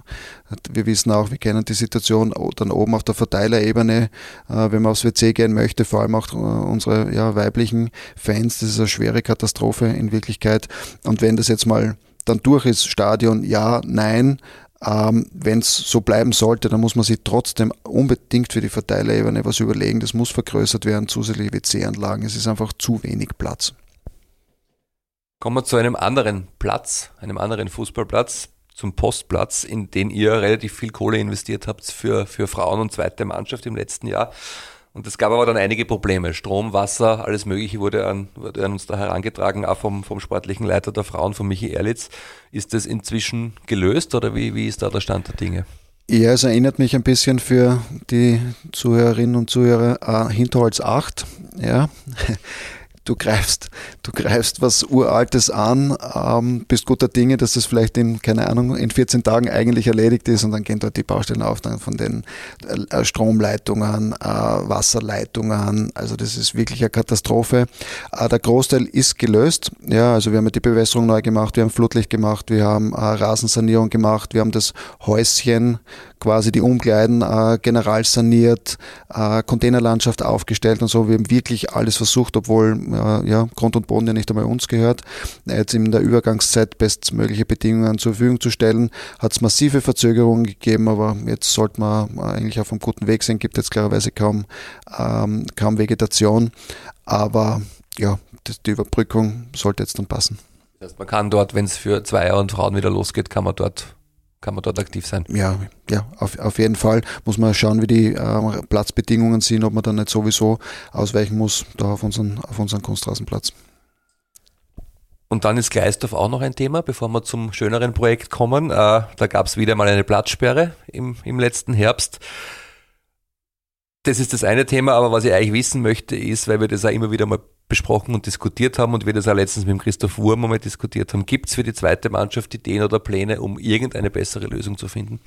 Speaker 3: Wir wissen auch, wir kennen die Situation dann oben auf der Verteilerebene, äh, wenn man aufs W C gehen möchte, vor allem auch äh, unsere ja, weiblichen Fans. Das ist eine schwere Katastrophe in Wirklichkeit. Und wenn das jetzt mal dann durch ist, Stadion, ja, nein. Ähm, wenn es so bleiben sollte, dann muss man sich trotzdem unbedingt für die Verteilerebene was überlegen. Das muss vergrößert werden, zusätzliche W C-Anlagen. Es ist einfach zu wenig Platz. Kommen wir zu einem anderen Platz, einem anderen Fußballplatz, zum Postplatz, in den ihr relativ viel Kohle investiert habt für, für Frauen und zweite Mannschaft im letzten Jahr. Und es gab aber dann einige Probleme. Strom, Wasser, alles Mögliche wurde an, wurde an uns da herangetragen, auch vom, vom sportlichen Leiter der Frauen, von Michi Erlitz. Ist das inzwischen gelöst oder wie, wie ist da der Stand der Dinge?
Speaker 4: Ja, es erinnert mich ein bisschen für die Zuhörerinnen und Zuhörer äh, Hinterholz acht. Ja. Du greifst, du greifst was Uraltes an, ähm, bist guter Dinge, dass das vielleicht in, keine Ahnung, in vierzehn Tagen eigentlich erledigt ist und dann gehen dort die Baustellen auf, dann von den äh, Stromleitungen, äh, Wasserleitungen, also das ist wirklich eine Katastrophe. Äh, der Großteil ist gelöst, ja, also wir haben die Bewässerung neu gemacht, wir haben Flutlicht gemacht, wir haben äh, Rasensanierung gemacht, wir haben das Häuschen, quasi die Umkleiden äh, general saniert, äh, Containerlandschaft aufgestellt und so. Wir haben wirklich alles versucht, obwohl äh, ja, Grund und Boden ja nicht einmal uns gehört. Jetzt in der Übergangszeit bestmögliche Bedingungen zur Verfügung zu stellen, hat es massive Verzögerungen gegeben, aber jetzt sollte man eigentlich auf einem guten Weg sein. Gibt jetzt klarerweise kaum, ähm, kaum Vegetation, aber ja, das, die Überbrückung sollte jetzt dann passen.
Speaker 3: Das heißt, man kann dort, wenn es für Zweier und Frauen wieder losgeht, kann man dort kann man dort aktiv sein.
Speaker 4: Ja, ja, auf, auf jeden Fall muss man schauen, wie die äh, Platzbedingungen sind, ob man dann nicht sowieso ausweichen muss, da auf unseren, auf unseren Kunstrasenplatz.
Speaker 3: Und dann ist Gleisdorf auch noch ein Thema, bevor wir zum schöneren Projekt kommen. Äh, da gab es wieder mal eine Platzsperre im, im letzten Herbst. Das ist das eine Thema, aber was ich eigentlich wissen möchte, ist, weil wir das auch immer wieder mal besprochen und diskutiert haben und wir das auch letztens mit dem Christoph Wurm einmal diskutiert haben, gibt es für die zweite Mannschaft Ideen oder Pläne, um irgendeine bessere Lösung zu finden?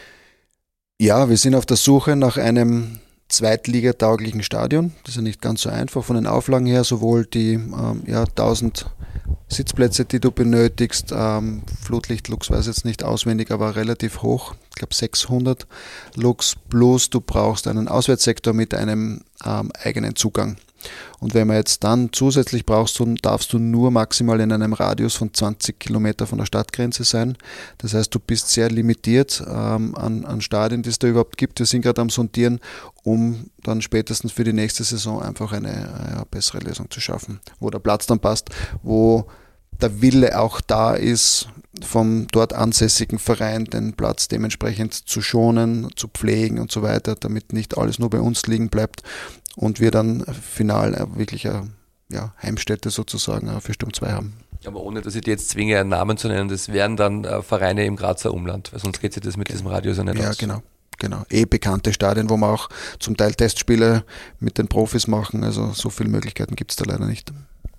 Speaker 4: Ja, wir sind auf der Suche nach einem zweitligatauglichen Stadion. Das ist ja nicht ganz so einfach von den Auflagen her, sowohl die ähm, ja, tausend Sitzplätze, die du benötigst, ähm, Flutlicht Lux weiß jetzt nicht auswendig, aber relativ hoch, ich glaube sechshundert Lux, plus du brauchst einen Auswärtssektor mit einem ähm, eigenen Zugang. Und wenn man jetzt dann zusätzlich brauchst, du, darfst du nur maximal in einem Radius von zwanzig Kilometer von der Stadtgrenze sein. Das heißt, du bist sehr limitiert ähm, an, an Stadien, die es da überhaupt gibt. Wir sind gerade am Sondieren, um dann spätestens für die nächste Saison einfach eine, eine bessere Lösung zu schaffen, wo der Platz dann passt, wo der Wille auch da ist, vom dort ansässigen Verein den Platz dementsprechend zu schonen, zu pflegen und so weiter, damit nicht alles nur bei uns liegen bleibt und wir dann final wirklich eine ja, Heimstätte sozusagen für Sturm zwei haben.
Speaker 3: Aber ohne, dass ich dir jetzt zwinge, einen Namen zu nennen, das wären dann äh, Vereine im Grazer Umland, weil sonst geht sich das mit diesem Radius ja nicht
Speaker 4: ja,
Speaker 3: aus.
Speaker 4: Ja, genau. Genau, eh bekannte Stadien, wo wir auch zum Teil Testspiele mit den Profis machen, also so viele Möglichkeiten gibt es da leider nicht.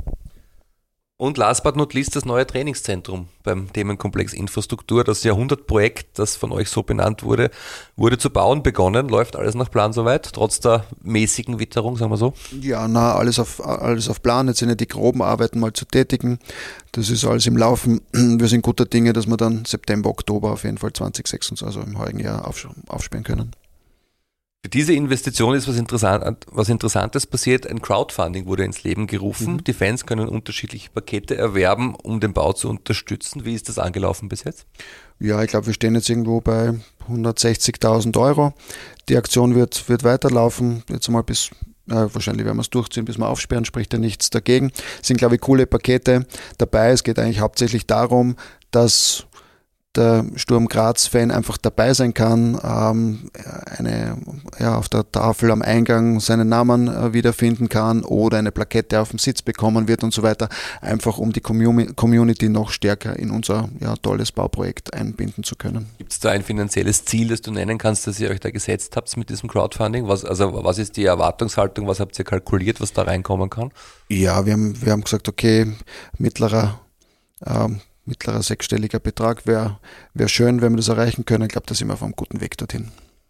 Speaker 3: Und last but not least das neue Trainingszentrum beim Themenkomplex Infrastruktur. Das Jahrhundertprojekt, das von euch so benannt wurde, wurde zu bauen begonnen. Läuft alles nach Plan soweit, trotz der mäßigen Witterung, sagen wir so?
Speaker 4: Ja, na, alles auf, alles auf Plan. Jetzt sind ja die groben Arbeiten mal zu tätigen. Das ist alles im Laufen. Wir sind guter Dinge, dass wir dann September, Oktober auf jeden Fall zwanzig sechsundzwanzig, also im heurigen Jahr auf, aufspielen können.
Speaker 3: Für diese Investition ist was, Interessant, was Interessantes passiert. Ein Crowdfunding wurde ins Leben gerufen. Mhm. Die Fans können unterschiedliche Pakete erwerben, um den Bau zu unterstützen. Wie ist das angelaufen bis jetzt?
Speaker 4: Ja, ich glaube, wir stehen jetzt irgendwo bei hundertsechzigtausend Euro. Die Aktion wird, wird weiterlaufen, jetzt mal bis, äh, wahrscheinlich werden wir es durchziehen, bis wir aufsperren, spricht ja nichts dagegen. Es sind, glaube ich, coole Pakete dabei. Es geht eigentlich hauptsächlich darum, dass der Sturm Graz-Fan einfach dabei sein kann, ähm, eine, ja, auf der Tafel am Eingang seinen Namen äh, wiederfinden kann oder eine Plakette auf dem Sitz bekommen wird und so weiter, einfach um die Community noch stärker in unser ja, tolles Bauprojekt einbinden zu können.
Speaker 3: Gibt es da ein finanzielles Ziel, das du nennen kannst, das ihr euch da gesetzt habt mit diesem Crowdfunding? Was, also was ist die Erwartungshaltung, was habt ihr kalkuliert, was da reinkommen kann?
Speaker 4: Ja, wir haben, wir haben gesagt, okay, mittlerer ähm, Mittlerer sechsstelliger Betrag wäre wär schön, wenn wir das erreichen können. Ich glaube, da sind wir auf einem guten Weg dorthin.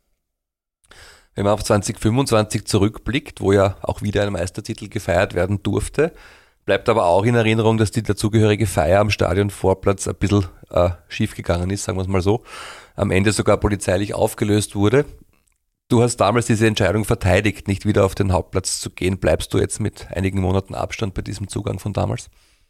Speaker 3: Wenn man auf zwanzig fünfundzwanzig zurückblickt, wo ja auch wieder ein Meistertitel gefeiert werden durfte, bleibt aber auch in Erinnerung, dass die dazugehörige Feier am Stadionvorplatz ein bisschen äh, schief gegangen ist, sagen wir es mal so. Am Ende sogar polizeilich aufgelöst wurde. Du hast damals diese Entscheidung verteidigt, nicht wieder auf den Hauptplatz zu gehen. Bleibst du jetzt mit einigen Monaten Abstand bei diesem Zugang von damals?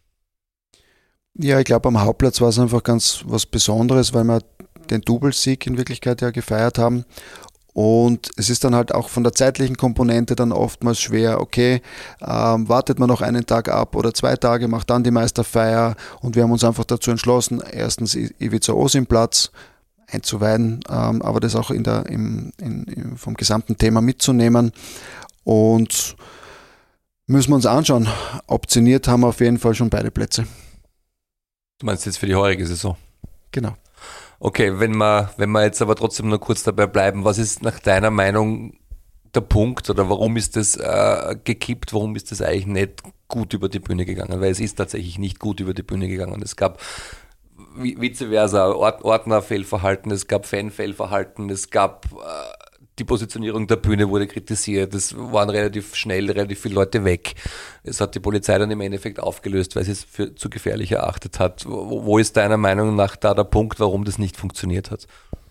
Speaker 4: Ja, ich glaube, am Hauptplatz war es einfach ganz was Besonderes, weil wir den Doublesieg in Wirklichkeit ja gefeiert haben Und es ist dann halt auch von der zeitlichen Komponente dann oftmals schwer, okay, ähm, wartet man noch einen Tag ab oder zwei Tage, macht dann die Meisterfeier, und wir haben uns einfach dazu entschlossen, erstens Ivica Osim-Platz einzuweihen, ähm, aber das auch in der, im, in, im, vom gesamten Thema mitzunehmen, und müssen wir uns anschauen. Optioniert haben wir auf jeden Fall schon beide Plätze.
Speaker 3: Du meinst jetzt für die heurige Saison?
Speaker 4: Genau.
Speaker 3: Okay, wenn wir, wenn wir jetzt aber trotzdem nur kurz dabei bleiben, was ist nach deiner Meinung der Punkt, oder warum ist das äh, gekippt, warum ist das eigentlich nicht gut über die Bühne gegangen? Weil es ist tatsächlich nicht gut über die Bühne gegangen. Es gab vice versa Ord- Ordnerfehlverhalten, es gab Fanfehlverhalten, es gab äh, die Positionierung der Bühne wurde kritisiert, es waren relativ schnell relativ viele Leute weg. Es hat die Polizei dann im Endeffekt aufgelöst, weil sie es für zu gefährlich erachtet hat. Wo, wo ist deiner Meinung nach da der Punkt, warum das nicht funktioniert hat?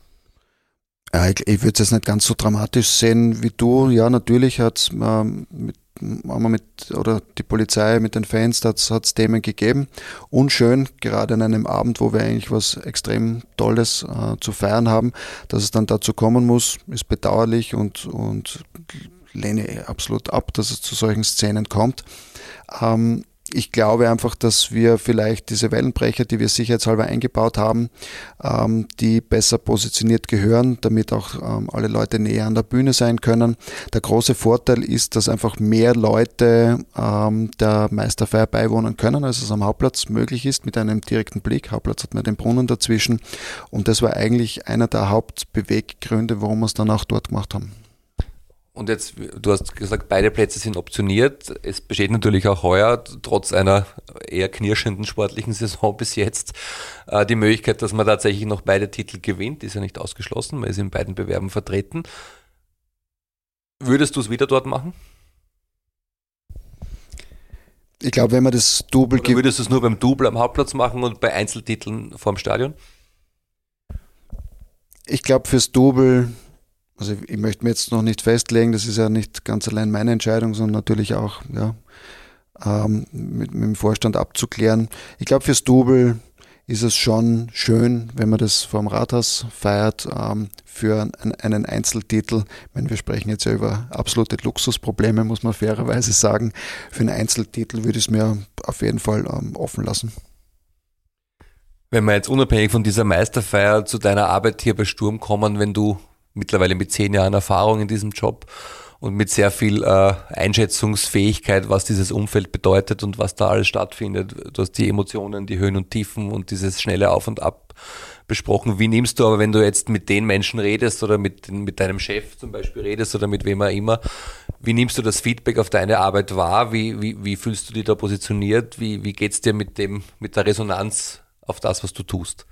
Speaker 4: Ja, ich, ich würde es jetzt nicht ganz so dramatisch sehen wie du. Ja, natürlich hat es ähm, mit, haben wir mit, oder die Polizei mit den Fans, da hat es Themen gegeben. Unschön, gerade an einem Abend, wo wir eigentlich was extrem Tolles äh, zu feiern haben, dass es dann dazu kommen muss, ist bedauerlich, und, und lehne absolut ab, dass es zu solchen Szenen kommt. Ähm, Ich glaube einfach, dass wir vielleicht diese Wellenbrecher, die wir sicherheitshalber eingebaut haben, ähm, die besser positioniert gehören, damit auch ähm, alle Leute näher an der Bühne sein können. Der große Vorteil ist, dass einfach mehr Leute ähm, der Meisterfeier beiwohnen können, als es am Hauptplatz möglich ist, mit einem direkten Blick. Hauptplatz hat man den Brunnen dazwischen, und das war eigentlich einer der Hauptbeweggründe, warum wir es dann auch dort gemacht haben.
Speaker 3: Und jetzt, du hast gesagt, beide Plätze sind optioniert. Es besteht natürlich auch heuer, trotz einer eher knirschenden sportlichen Saison bis jetzt, äh, die Möglichkeit, dass man tatsächlich noch beide Titel gewinnt. Ist ja nicht ausgeschlossen, man ist in beiden Bewerben vertreten. Würdest du es wieder dort machen?
Speaker 4: Ich glaube, wenn man das Double
Speaker 3: Oder würdest du es nur beim Double am Hauptplatz machen und bei Einzeltiteln vorm Stadion?
Speaker 4: Ich glaube, fürs Double, also ich möchte mir jetzt noch nicht festlegen, das ist ja nicht ganz allein meine Entscheidung, sondern natürlich auch ja, ähm, mit, mit dem Vorstand abzuklären. Ich glaube, fürs Double ist es schon schön, wenn man das vor dem Rathaus feiert, ähm, für einen, einen Einzeltitel. Ich meine, wir sprechen jetzt ja über absolute Luxusprobleme, muss man fairerweise sagen. Für einen Einzeltitel würde ich es mir auf jeden Fall ähm, offen lassen.
Speaker 3: Wenn wir jetzt unabhängig von dieser Meisterfeier zu deiner Arbeit hier bei Sturm kommen, wenn du mittlerweile mit zehn Jahren Erfahrung in diesem Job und mit sehr viel äh, Einschätzungsfähigkeit, was dieses Umfeld bedeutet und was da alles stattfindet. Du hast die Emotionen, die Höhen und Tiefen und dieses schnelle Auf und Ab besprochen. Wie nimmst du aber, wenn du jetzt mit den Menschen redest oder mit, mit deinem Chef zum Beispiel redest oder mit wem auch immer, wie nimmst du das Feedback auf deine Arbeit wahr? Wie, wie, wie fühlst du dich da positioniert? Wie, wie geht's dir mit dem, mit der Resonanz auf das, was du tust?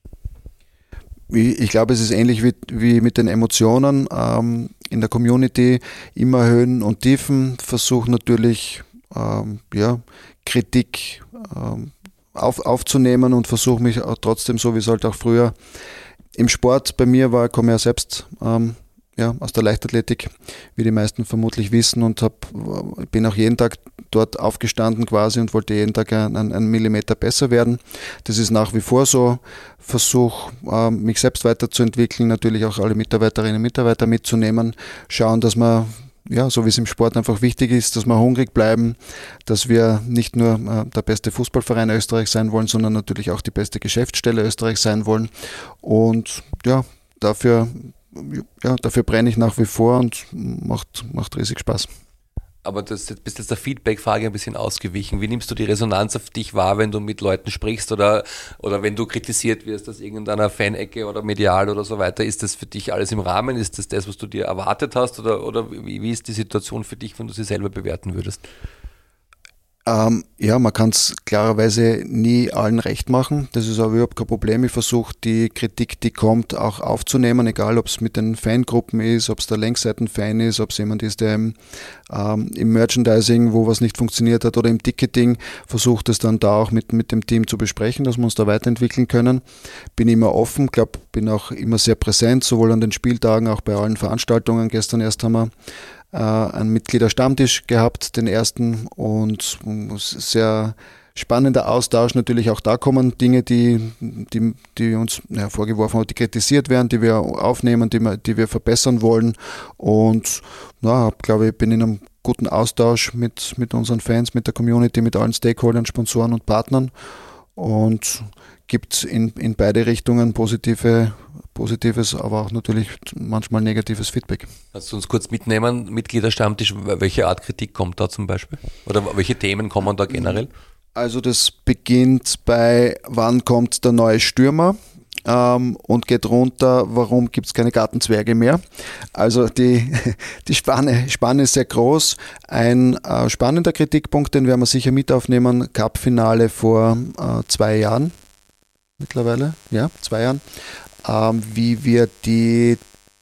Speaker 4: Ich glaube, es ist ähnlich wie, wie mit den Emotionen ähm, in der Community. Immer Höhen und Tiefen. Versuche natürlich ähm, ja, Kritik ähm, auf, aufzunehmen und versuche mich auch trotzdem, so wie es halt auch früher im Sport bei mir war, komme ja selbst ähm, ja, aus der Leichtathletik, wie die meisten vermutlich wissen, und hab, bin auch jeden Tag dort aufgestanden quasi und wollte jeden Tag einen, einen Millimeter besser werden. Das ist nach wie vor so. Versuche, äh, mich selbst weiterzuentwickeln, natürlich auch alle Mitarbeiterinnen und Mitarbeiter mitzunehmen, schauen, dass wir, ja, so wie es im Sport einfach wichtig ist, dass wir hungrig bleiben, dass wir nicht nur äh, der beste Fußballverein Österreichs sein wollen, sondern natürlich auch die beste Geschäftsstelle Österreichs sein wollen. Und ja, dafür Ja, dafür brenne ich nach wie vor und macht, macht riesig Spaß.
Speaker 3: Aber das bist jetzt der Feedback-Frage ein bisschen ausgewichen. Wie nimmst du die Resonanz auf dich wahr, wenn du mit Leuten sprichst oder, oder wenn du kritisiert wirst aus irgendeiner Fanecke oder medial oder so weiter? Ist das für dich alles im Rahmen? Ist das das, was du dir erwartet hast? Oder, oder wie, wie ist die Situation für dich, wenn du sie selber bewerten würdest?
Speaker 4: Ähm, ja, man kann es klarerweise nie allen recht machen. Das ist aber überhaupt kein Problem. Ich versuche die Kritik, die kommt, auch aufzunehmen, egal ob es mit den Fangruppen ist, ob es der Längsseiten-Fan ist, ob es jemand ist, der im, ähm, im Merchandising, wo was nicht funktioniert hat, oder im Ticketing, versucht es dann da auch mit, mit dem Team zu besprechen, dass wir uns da weiterentwickeln können. Bin immer offen, glaube, bin auch immer sehr präsent, sowohl an den Spieltagen, auch bei allen Veranstaltungen. Gestern erst haben wir einen Mitgliederstammtisch gehabt, den ersten, und sehr spannender Austausch. Natürlich auch da kommen Dinge, die, die, die uns ja, vorgeworfen haben, die kritisiert werden, die wir aufnehmen, die wir, die wir verbessern wollen. Und na, glaube ich, bin in einem guten Austausch mit, mit unseren Fans, mit der Community, mit allen Stakeholdern, Sponsoren und Partnern. Und gibt in, in beide Richtungen positive, positives, aber auch natürlich manchmal negatives Feedback.
Speaker 3: Kannst du uns kurz mitnehmen, Mitgliederstammtisch, welche Art Kritik kommt da zum Beispiel? Oder welche Themen kommen da generell?
Speaker 4: Also das beginnt bei, wann kommt der neue Stürmer? Ähm, und geht runter, warum gibt es keine Gartenzwerge mehr. Also die, die Spanne, Spanne ist sehr groß. Ein äh, spannender Kritikpunkt, den werden wir sicher mit aufnehmen, Cup-Finale vor äh, zwei Jahren, mittlerweile, ja, zwei Jahren, ähm, wie wir die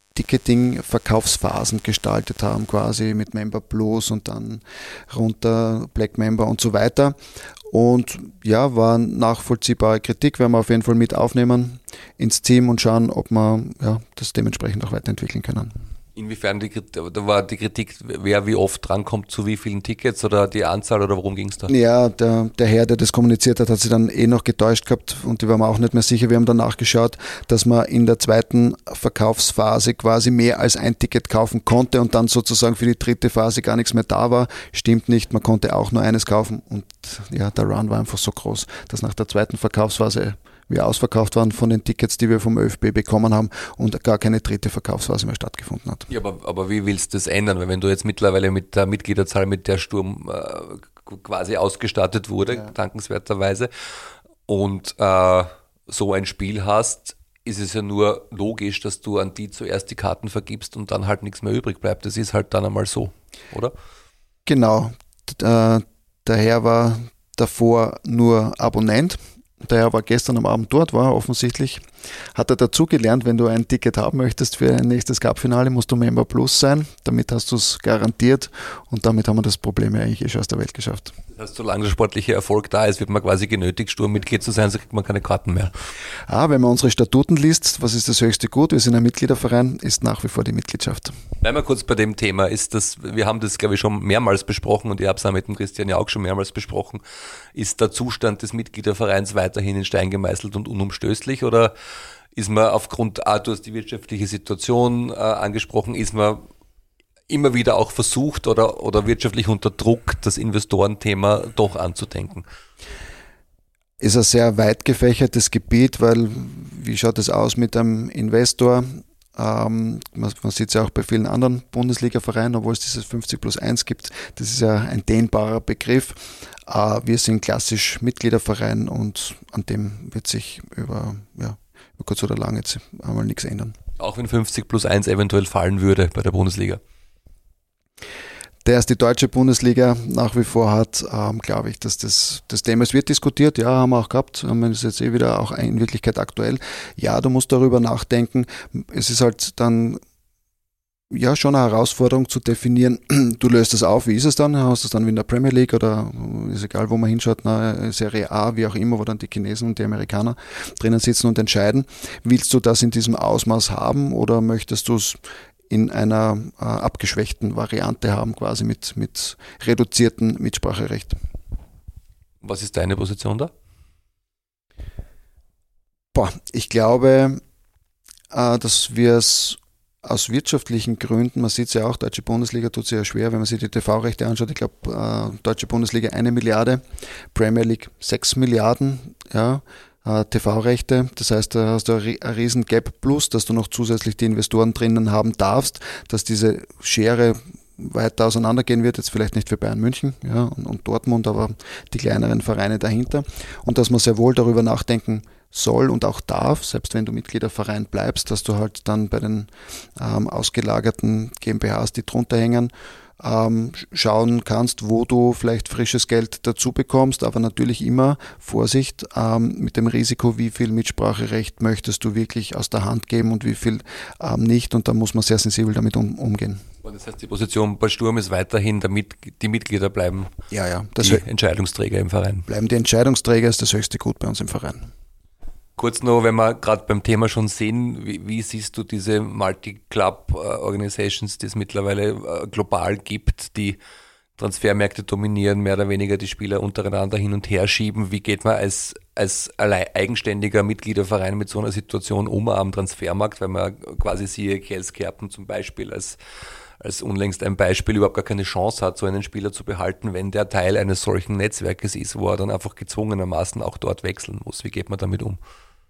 Speaker 4: Ticketing-Verkaufsphasen gestaltet haben, quasi mit Member Plus und dann runter Black Member und so weiter. Und ja, war nachvollziehbare Kritik, werden wir auf jeden Fall mit aufnehmen ins Team und schauen, ob wir ja, das dementsprechend auch weiterentwickeln können.
Speaker 3: Inwiefern die, da war die Kritik, wer wie oft drankommt zu wie vielen Tickets oder die Anzahl oder worum ging es da?
Speaker 4: Ja, der, der Herr, der das kommuniziert hat, hat sich dann eh noch getäuscht gehabt und die waren wir auch nicht mehr sicher. Wir haben dann nachgeschaut, dass man in der zweiten Verkaufsphase quasi mehr als ein Ticket kaufen konnte und dann sozusagen für die dritte Phase gar nichts mehr da war. Stimmt nicht, man konnte auch nur eines kaufen und ja, der Run war einfach so groß, dass nach der zweiten Verkaufsphase wir ausverkauft waren von den Tickets, die wir vom ÖFB bekommen haben und gar keine dritte Verkaufsphase mehr stattgefunden hat.
Speaker 3: Ja, aber, aber wie willst du das ändern? Weil wenn du jetzt mittlerweile mit der Mitgliederzahl, mit der Sturm äh, quasi ausgestattet wurde, ja. dankenswerterweise, und äh, so ein Spiel hast, ist es ja nur logisch, dass du an die zuerst die Karten vergibst und dann halt nichts mehr übrig bleibt. Das ist halt dann einmal so, oder?
Speaker 4: Genau. Der Herr war davor nur Abonnent. Der Herr war gestern am Abend dort, war offensichtlich, hat er dazugelernt, wenn du ein Ticket haben möchtest für ein nächstes Cup-Finale, musst du Member Plus sein, damit hast du es garantiert und damit haben wir das Problem ja eigentlich eh schon aus der Welt geschafft. Das heißt,
Speaker 3: solange der sportliche Erfolg da ist, wird man quasi genötigt, Sturmmitglied zu sein, so kriegt man keine Karten mehr.
Speaker 4: Ah, wenn man unsere Statuten liest, was ist das höchste Gut? Wir sind ein Mitgliederverein, ist nach wie vor die Mitgliedschaft.
Speaker 3: Bleiben wir kurz bei dem Thema, ist das, wir haben das glaube ich schon mehrmals besprochen und ich habe es auch mit dem Christian ja auch schon mehrmals besprochen, ist der Zustand des Mitgliedervereins weiterhin in Stein gemeißelt und unumstößlich oder ist man aufgrund, ah, du hast die wirtschaftliche Situation äh, angesprochen, ist man immer wieder auch versucht oder, oder wirtschaftlich unter Druck, das Investorenthema doch anzudenken?
Speaker 4: Ist ein sehr weit gefächertes Gebiet, weil wie schaut es aus mit einem Investor? Ähm, man, man sieht es ja auch bei vielen anderen Bundesliga-Vereinen, obwohl es dieses fünfzig plus eins gibt. Das ist ja ein dehnbarer Begriff. Äh, wir sind klassisch Mitgliederverein und an dem wird sich über, ja, über kurz oder lang jetzt einmal nichts ändern.
Speaker 3: Auch wenn fünfzig plus eins eventuell fallen würde bei der Bundesliga?
Speaker 4: Der es die deutsche Bundesliga nach wie vor hat, ähm, glaube ich, dass das, das Thema, es wird diskutiert, ja, haben wir auch gehabt, haben wir das jetzt eh wieder auch in Wirklichkeit aktuell. Ja, du musst darüber nachdenken. Es ist halt dann ja schon eine Herausforderung zu definieren, du löst das auf, wie ist es dann? Hast du es dann wie in der Premier League oder ist egal, wo man hinschaut, na, Serie A, wie auch immer, wo dann die Chinesen und die Amerikaner drinnen sitzen und entscheiden. Willst du das in diesem Ausmaß haben oder möchtest du es in einer äh, abgeschwächten Variante haben, quasi mit, mit reduziertem Mitspracherecht?
Speaker 3: Was ist deine Position da?
Speaker 4: Boah, ich glaube, äh, dass wir es aus wirtschaftlichen Gründen, man sieht es ja auch, Deutsche Bundesliga tut es ja schwer, wenn man sich die T V-Rechte anschaut. Ich glaube, äh, Deutsche Bundesliga eine Milliarde, Premier League sechs Milliarden, ja, äh, T V-Rechte. Das heißt, da hast du ein riesen Gap plus, dass du noch zusätzlich die Investoren drinnen haben darfst, dass diese Schere weiter auseinandergehen wird, jetzt vielleicht nicht für Bayern München ja, und, und Dortmund, aber die kleineren Vereine dahinter. Und dass man sehr wohl darüber nachdenken soll und auch darf, selbst wenn du Mitgliederverein bleibst, dass du halt dann bei den ähm, ausgelagerten GmbHs, die drunter hängen, ähm, schauen kannst, wo du vielleicht frisches Geld dazu bekommst, aber natürlich immer Vorsicht ähm, mit dem Risiko, wie viel Mitspracherecht möchtest du wirklich aus der Hand geben und wie viel ähm, nicht, und da muss man sehr sensibel damit um, umgehen.
Speaker 3: Das heißt, die Position bei Sturm ist weiterhin, damit die Mitglieder bleiben
Speaker 4: ja, ja, das
Speaker 3: die Entscheidungsträger im Verein.
Speaker 4: Bleiben die Entscheidungsträger, ist das höchste Gut bei uns im Verein.
Speaker 3: Kurz noch, wenn wir gerade beim Thema schon sehen, wie, wie siehst du diese Multi-Club-Organisations, die es mittlerweile äh, global gibt, die Transfermärkte dominieren, mehr oder weniger die Spieler untereinander hin und her schieben. Wie geht man als, als allein eigenständiger Mitgliederverein mit so einer Situation um am Transfermarkt, weil man quasi siehe Kjelskerpen zum Beispiel als, als unlängst ein Beispiel überhaupt gar keine Chance hat, so einen Spieler zu behalten, wenn der Teil eines solchen Netzwerkes ist, wo er dann einfach gezwungenermaßen auch dort wechseln muss. Wie geht man damit um?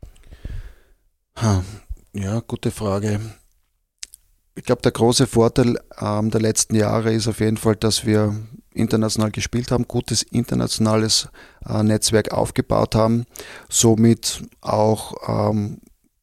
Speaker 4: Ja, gute Frage. Ich glaube, der große Vorteil ähm, der letzten Jahre ist auf jeden Fall, dass wir international gespielt haben, gutes internationales äh, Netzwerk aufgebaut haben, somit auch ähm,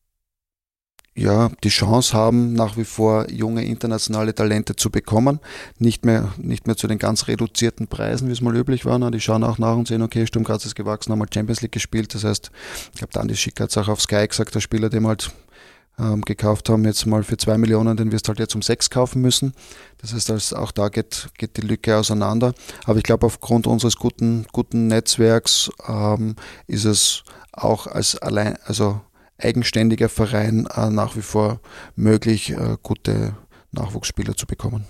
Speaker 4: ja, die Chance haben, nach wie vor junge internationale Talente zu bekommen. Nicht mehr, nicht mehr zu den ganz reduzierten Preisen, wie es mal üblich war. Die schauen auch nach und sehen, okay, Sturm Graz ist gewachsen, haben mal Champions League gespielt. Das heißt, ich glaube, Andi Schick hat es auch auf Sky gesagt, der Spieler, den wir halt ähm, gekauft haben, jetzt mal für zwei Millionen, den wirst du halt jetzt um sechs kaufen müssen. Das heißt, also auch da geht, geht die Lücke auseinander. Aber ich glaube, aufgrund unseres guten, guten Netzwerks ähm, ist es auch als allein, also eigenständiger Verein äh, nach wie vor möglich, äh, gute Nachwuchsspieler zu bekommen.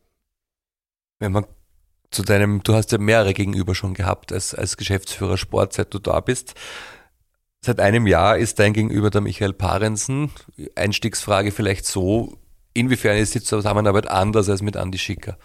Speaker 3: Wenn man zu deinem, du hast ja mehrere Gegenüber schon gehabt als, als Geschäftsführer Sport, seit du da bist. Seit einem Jahr ist dein Gegenüber der Michael Parensen. Einstiegsfrage vielleicht so, inwiefern ist die Zusammenarbeit anders als mit Andi Schicker?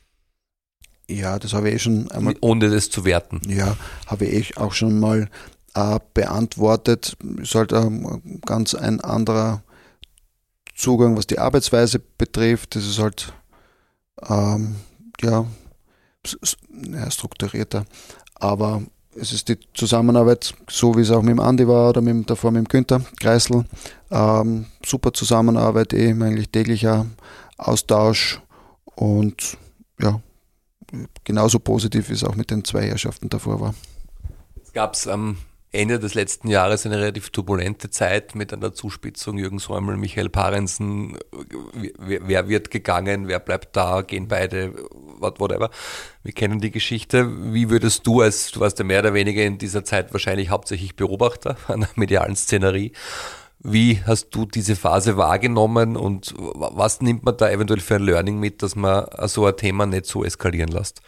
Speaker 4: Ja, das habe ich eh schon einmal.
Speaker 3: Ohne das zu werten.
Speaker 4: Ja, habe ich auch schon mal äh, beantwortet. Ist halt ähm, ganz ein anderer Zugang, was die Arbeitsweise betrifft. Das ist halt ähm, ja, strukturierter. Aber es ist die Zusammenarbeit, so wie es auch mit dem Andi war oder mit, davor mit dem Günther Kreisel. Ähm, super Zusammenarbeit, eh eigentlich täglicher Austausch und ja, genauso positiv wie es auch mit den zwei Herrschaften davor war.
Speaker 3: Es gab es am Ende des letzten Jahres eine relativ turbulente Zeit mit einer Zuspitzung, Jürgen Säumel, Michael Parensen, wer, wer wird gegangen, wer bleibt da, gehen beide, whatever. Wir kennen die Geschichte. Wie würdest du, als du warst ja mehr oder weniger in dieser Zeit wahrscheinlich hauptsächlich Beobachter einer medialen Szenerie, wie hast du diese Phase wahrgenommen und was nimmt man da eventuell für ein Learning mit, dass man so ein Thema nicht so eskalieren lässt?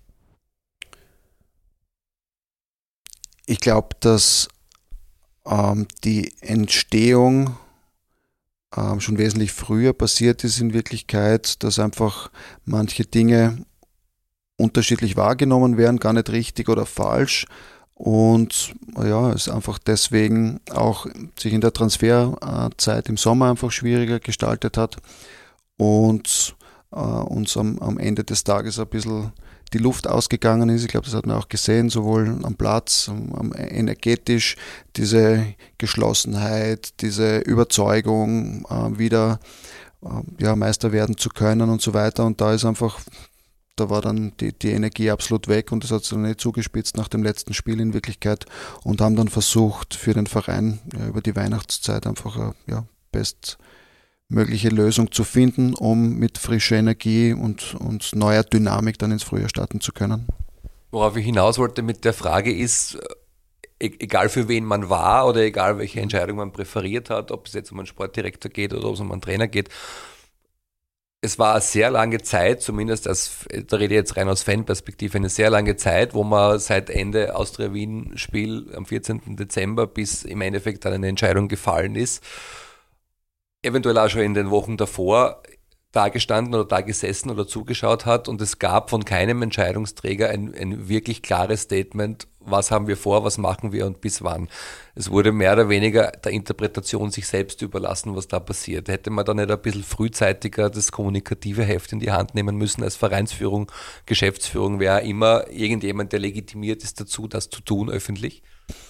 Speaker 4: Ich glaube, dass ähm, die Entstehung ähm, schon wesentlich früher passiert ist in Wirklichkeit, dass einfach manche Dinge unterschiedlich wahrgenommen werden, gar nicht richtig oder falsch. Und ja, es einfach deswegen auch sich in der Transferzeit im Sommer einfach schwieriger gestaltet hat und äh, uns am, am Ende des Tages ein bisschen die Luft ausgegangen ist. Ich glaube, das hat man auch gesehen, sowohl am Platz, am, am energetisch, diese Geschlossenheit, diese Überzeugung, äh, wieder äh, ja, Meister werden zu können und so weiter. Und da ist einfach, da war dann die, die Energie absolut weg und das hat sich dann nicht zugespitzt nach dem letzten Spiel in Wirklichkeit und haben dann versucht, für den Verein ja, über die Weihnachtszeit einfach eine ja, best mögliche Lösung zu finden, um mit frischer Energie und, und neuer Dynamik dann ins Frühjahr starten zu können.
Speaker 3: Worauf ich hinaus wollte mit der Frage ist, egal für wen man war oder egal welche Entscheidung man präferiert hat, ob es jetzt um einen Sportdirektor geht oder ob es um einen Trainer geht, es war eine sehr lange Zeit, zumindest als, da rede ich jetzt rein aus Fanperspektive, eine sehr lange Zeit, wo man seit Ende Austria-Wien-Spiel am vierzehnten Dezember bis im Endeffekt dann eine Entscheidung gefallen ist, eventuell auch schon in den Wochen davor da gestanden oder da gesessen oder zugeschaut hat und es gab von keinem Entscheidungsträger ein, ein wirklich klares Statement, was haben wir vor, was machen wir und bis wann. Es wurde mehr oder weniger der Interpretation sich selbst überlassen, was da passiert. Hätte man da nicht ein bisschen frühzeitiger das kommunikative Heft in die Hand nehmen müssen als Vereinsführung, Geschäftsführung, wer immer irgendjemand, der legitimiert ist dazu, das zu tun öffentlich?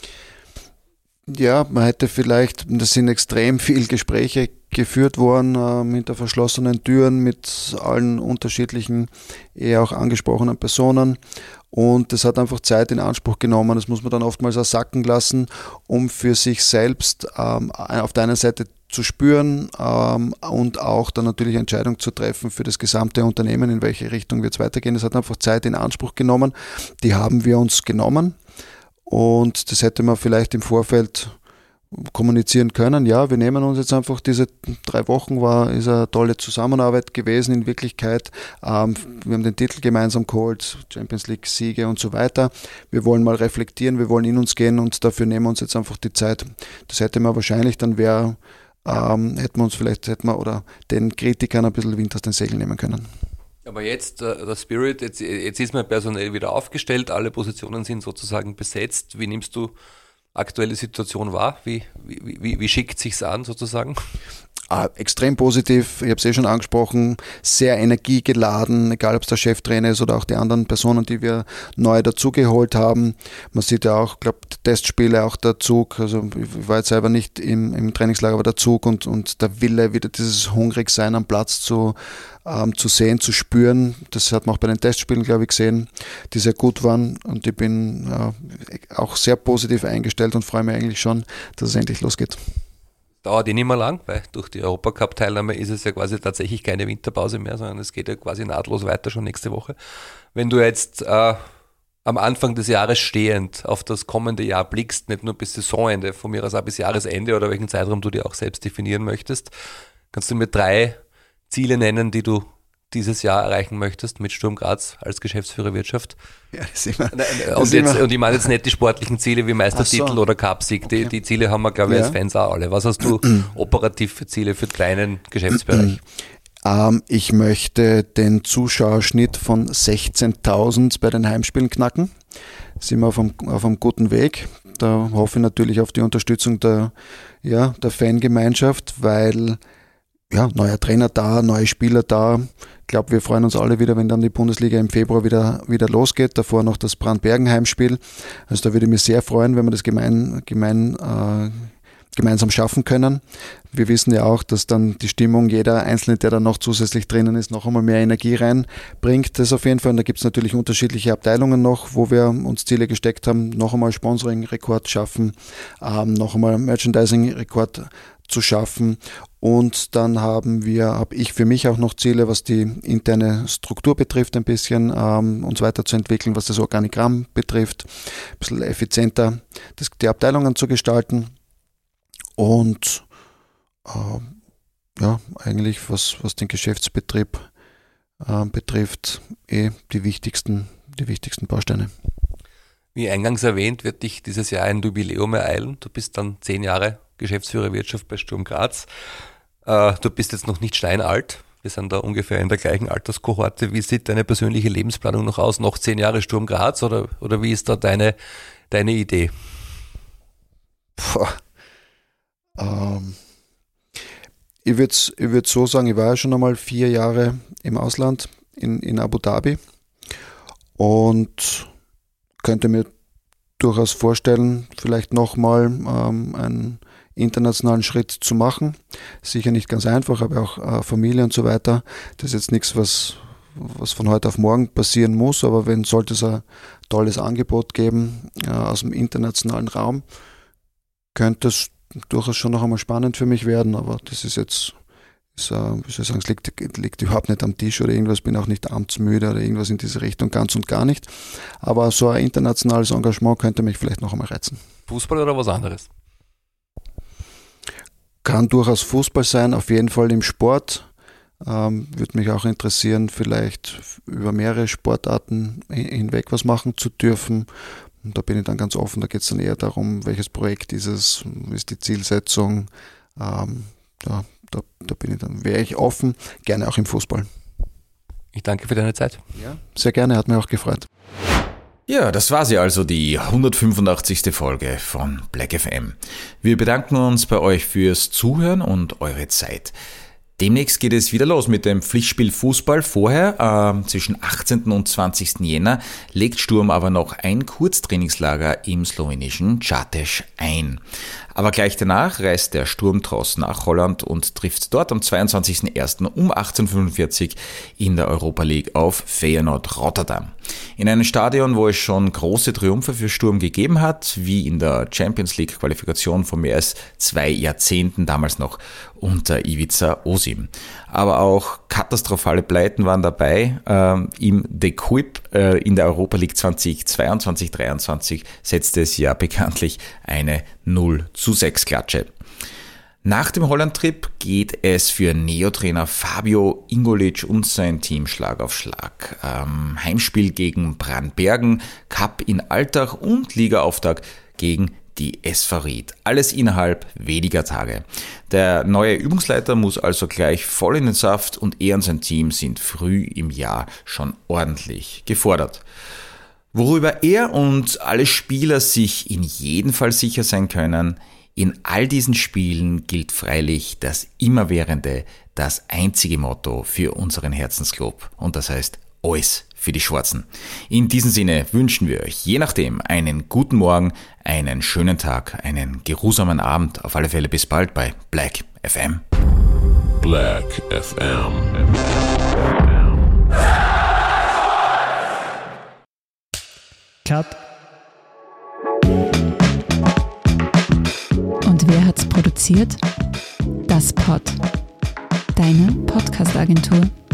Speaker 4: Ja, man hätte vielleicht, das sind extrem viele Gespräche geführt worden, äh, hinter verschlossenen Türen mit allen unterschiedlichen, eher auch angesprochenen Personen und das hat einfach Zeit in Anspruch genommen, das muss man dann oftmals auch sacken lassen, um für sich selbst ähm, auf der einen Seite zu spüren ähm, und auch dann natürlich Entscheidungen zu treffen für das gesamte Unternehmen, in welche Richtung wird es weitergehen. Das hat einfach Zeit in Anspruch genommen, die haben wir uns genommen. Und das hätte man vielleicht im Vorfeld kommunizieren können. Ja, wir nehmen uns jetzt einfach diese drei Wochen, war ist eine tolle Zusammenarbeit gewesen in Wirklichkeit. Ähm, wir haben den Titel gemeinsam geholt, Champions League Siege und so weiter. Wir wollen mal reflektieren, wir wollen in uns gehen und dafür nehmen wir uns jetzt einfach die Zeit. Das hätte man wahrscheinlich, dann wäre, ähm, hätten wir uns vielleicht, hätten wir oder den Kritikern ein bisschen Wind aus den Segeln nehmen können.
Speaker 3: Aber jetzt, äh, der Spirit, jetzt, jetzt ist man personell wieder aufgestellt, alle Positionen sind sozusagen besetzt. Wie nimmst du aktuelle Situation wahr? Wie, wie, wie, wie schickt sich's an sozusagen?
Speaker 4: Ah, extrem positiv, ich habe es eh schon angesprochen, sehr energiegeladen, egal ob es der Cheftrainer ist oder auch die anderen Personen, die wir neu dazugeholt haben. Man sieht ja auch, ich glaube, Testspiele, auch der Zug, also ich war jetzt selber nicht im, im Trainingslager, aber der Zug und, und der Wille, wieder dieses Hungrigsein am Platz zu, ähm, zu sehen, zu spüren. Das hat man auch bei den Testspielen, glaube ich, gesehen, die sehr gut waren und ich bin äh, auch sehr positiv eingestellt und freue mich eigentlich schon, dass es endlich losgeht.
Speaker 3: Dauert eh nicht mehr lang, weil durch die Europacup-Teilnahme ist es ja quasi tatsächlich keine Winterpause mehr, sondern es geht ja quasi nahtlos weiter schon nächste Woche. Wenn du jetzt äh, am Anfang des Jahres stehend auf das kommende Jahr blickst, nicht nur bis Saisonende, von mir aus auch bis Jahresende oder welchen Zeitraum du dir auch selbst definieren möchtest, kannst du mir drei Ziele nennen, die du dieses Jahr erreichen möchtest mit Sturm Graz als Geschäftsführer Wirtschaft?
Speaker 4: Ja, das ist immer, das
Speaker 3: und, jetzt,
Speaker 4: immer.
Speaker 3: und ich meine jetzt nicht die sportlichen Ziele wie Meistertitel so. oder Cupsieg, die, okay. die Ziele haben wir, glaube ich, ja. als Fans auch alle. Was hast du operativ für Ziele für deinen Geschäftsbereich?
Speaker 4: Ähm, ich möchte den Zuschauerschnitt von sechzehntausend bei den Heimspielen knacken. Sind wir auf einem, auf einem guten Weg. Da hoffe ich natürlich auf die Unterstützung der, ja, der Fangemeinschaft, weil ja, neuer Trainer da, neue Spieler da. Ich glaube, wir freuen uns alle wieder, wenn dann die Bundesliga im Februar wieder, wieder losgeht. Davor noch das Brandbergen-Heimspiel. Also da würde ich mich sehr freuen, wenn wir das gemein, gemein, äh, gemeinsam schaffen können. Wir wissen ja auch, dass dann die Stimmung, jeder Einzelne, der da noch zusätzlich drinnen ist, noch einmal mehr Energie reinbringt. Das auf jeden Fall. Und da gibt es natürlich unterschiedliche Abteilungen noch, wo wir uns Ziele gesteckt haben. Noch einmal Sponsoring-Rekord schaffen, ähm, noch einmal Merchandising-Rekord zu schaffen. Und dann haben wir, habe ich für mich auch noch Ziele, was die interne Struktur betrifft, ein bisschen ähm, uns weiterzuentwickeln, was das Organigramm betrifft, ein bisschen effizienter das, die Abteilungen zu gestalten und äh, ja, eigentlich was, was den Geschäftsbetrieb äh, betrifft, eh die wichtigsten, die wichtigsten Bausteine.
Speaker 3: Wie eingangs erwähnt, wird dich dieses Jahr ein Jubiläum ereilen. Du bist dann zehn Jahre Geschäftsführer Wirtschaft bei Sturm Graz. Äh, du bist jetzt noch nicht steinalt. Wir sind da ungefähr in der gleichen Alterskohorte. Wie sieht deine persönliche Lebensplanung noch aus? Noch zehn Jahre Sturm Graz oder, oder wie ist da deine, deine Idee?
Speaker 4: Puh. Ähm, ich würde es ich würd so sagen, ich war ja schon einmal vier Jahre im Ausland, in, in Abu Dhabi und könnte mir durchaus vorstellen, vielleicht nochmal ähm, einen internationalen Schritt zu machen. Sicher nicht ganz einfach, aber auch äh, Familie und so weiter. Das ist jetzt nichts, was, was von heute auf morgen passieren muss, aber wenn sollte es ein tolles Angebot geben äh, aus dem internationalen Raum, könnte es durchaus schon noch einmal spannend für mich werden, aber das ist jetzt, ist, äh, wie soll ich sagen, es liegt, liegt überhaupt nicht am Tisch oder irgendwas, bin auch nicht amtsmüde oder irgendwas in diese Richtung, ganz und gar nicht. Aber so ein internationales Engagement könnte mich vielleicht noch einmal reizen.
Speaker 3: Fußball oder was anderes?
Speaker 4: Kann durchaus Fußball sein, auf jeden Fall im Sport. Ähm, würde mich auch interessieren, vielleicht über mehrere Sportarten hinweg was machen zu dürfen. Und da bin ich dann ganz offen, da geht es dann eher darum, welches Projekt ist es, ist die Zielsetzung. Ähm, ja, da, da bin ich dann, wäre ich offen, gerne auch im Fußball.
Speaker 3: Ich danke für deine Zeit.
Speaker 4: Ja, sehr gerne, hat mich auch gefreut.
Speaker 2: Ja, das war sie also, die hundertfünfundachtzigste Folge von Black F M. Wir bedanken uns bei euch fürs Zuhören und eure Zeit. Demnächst geht es wieder los mit dem Pflichtspiel Fußball. Vorher, äh, zwischen achtzehnten und zwanzigsten Jänner, legt Sturm aber noch ein Kurztrainingslager im slowenischen Čatež ein. Aber gleich danach reist der Sturmtross nach Holland und trifft dort am zweiundzwanzigsten ersten um achtzehn Uhr fünfundvierzig in der Europa League auf Feyenoord Rotterdam. In einem Stadion, wo es schon große Triumphe für Sturm gegeben hat, wie in der Champions League Qualifikation vor mehr als zwei Jahrzehnten, damals noch unter Ivica Osim. Aber auch katastrophale Pleiten waren dabei. Ähm, Im De Kuip äh, in der Europa League zweitausendzweiundzwanzig dreiundzwanzig setzte es ja bekanntlich eine null zu sechs Klatsche. Nach dem Holland-Trip geht es für Neotrainer Fabio Ingolic und sein Team Schlag auf Schlag. Ähm, Heimspiel gegen Brandbergen, Cup in Altach und Ligaauftakt gegen die S V Ried. Alles innerhalb weniger Tage. Der neue Übungsleiter muss also gleich voll in den Saft und er und sein Team sind früh im Jahr schon ordentlich gefordert. Worüber er und alle Spieler sich in jedem Fall sicher sein können: in all diesen Spielen gilt freilich das immerwährende, das einzige Motto für unseren Herzensclub, und das heißt alles für die Schwarzen. In diesem Sinne wünschen wir euch je nachdem einen guten Morgen, einen schönen Tag, einen geruhsamen Abend, auf alle Fälle bis bald bei Black F M.
Speaker 1: Black F M.
Speaker 5: Cut.
Speaker 6: Und wer hat's produziert? Das Pod. Deine Podcast-Agentur.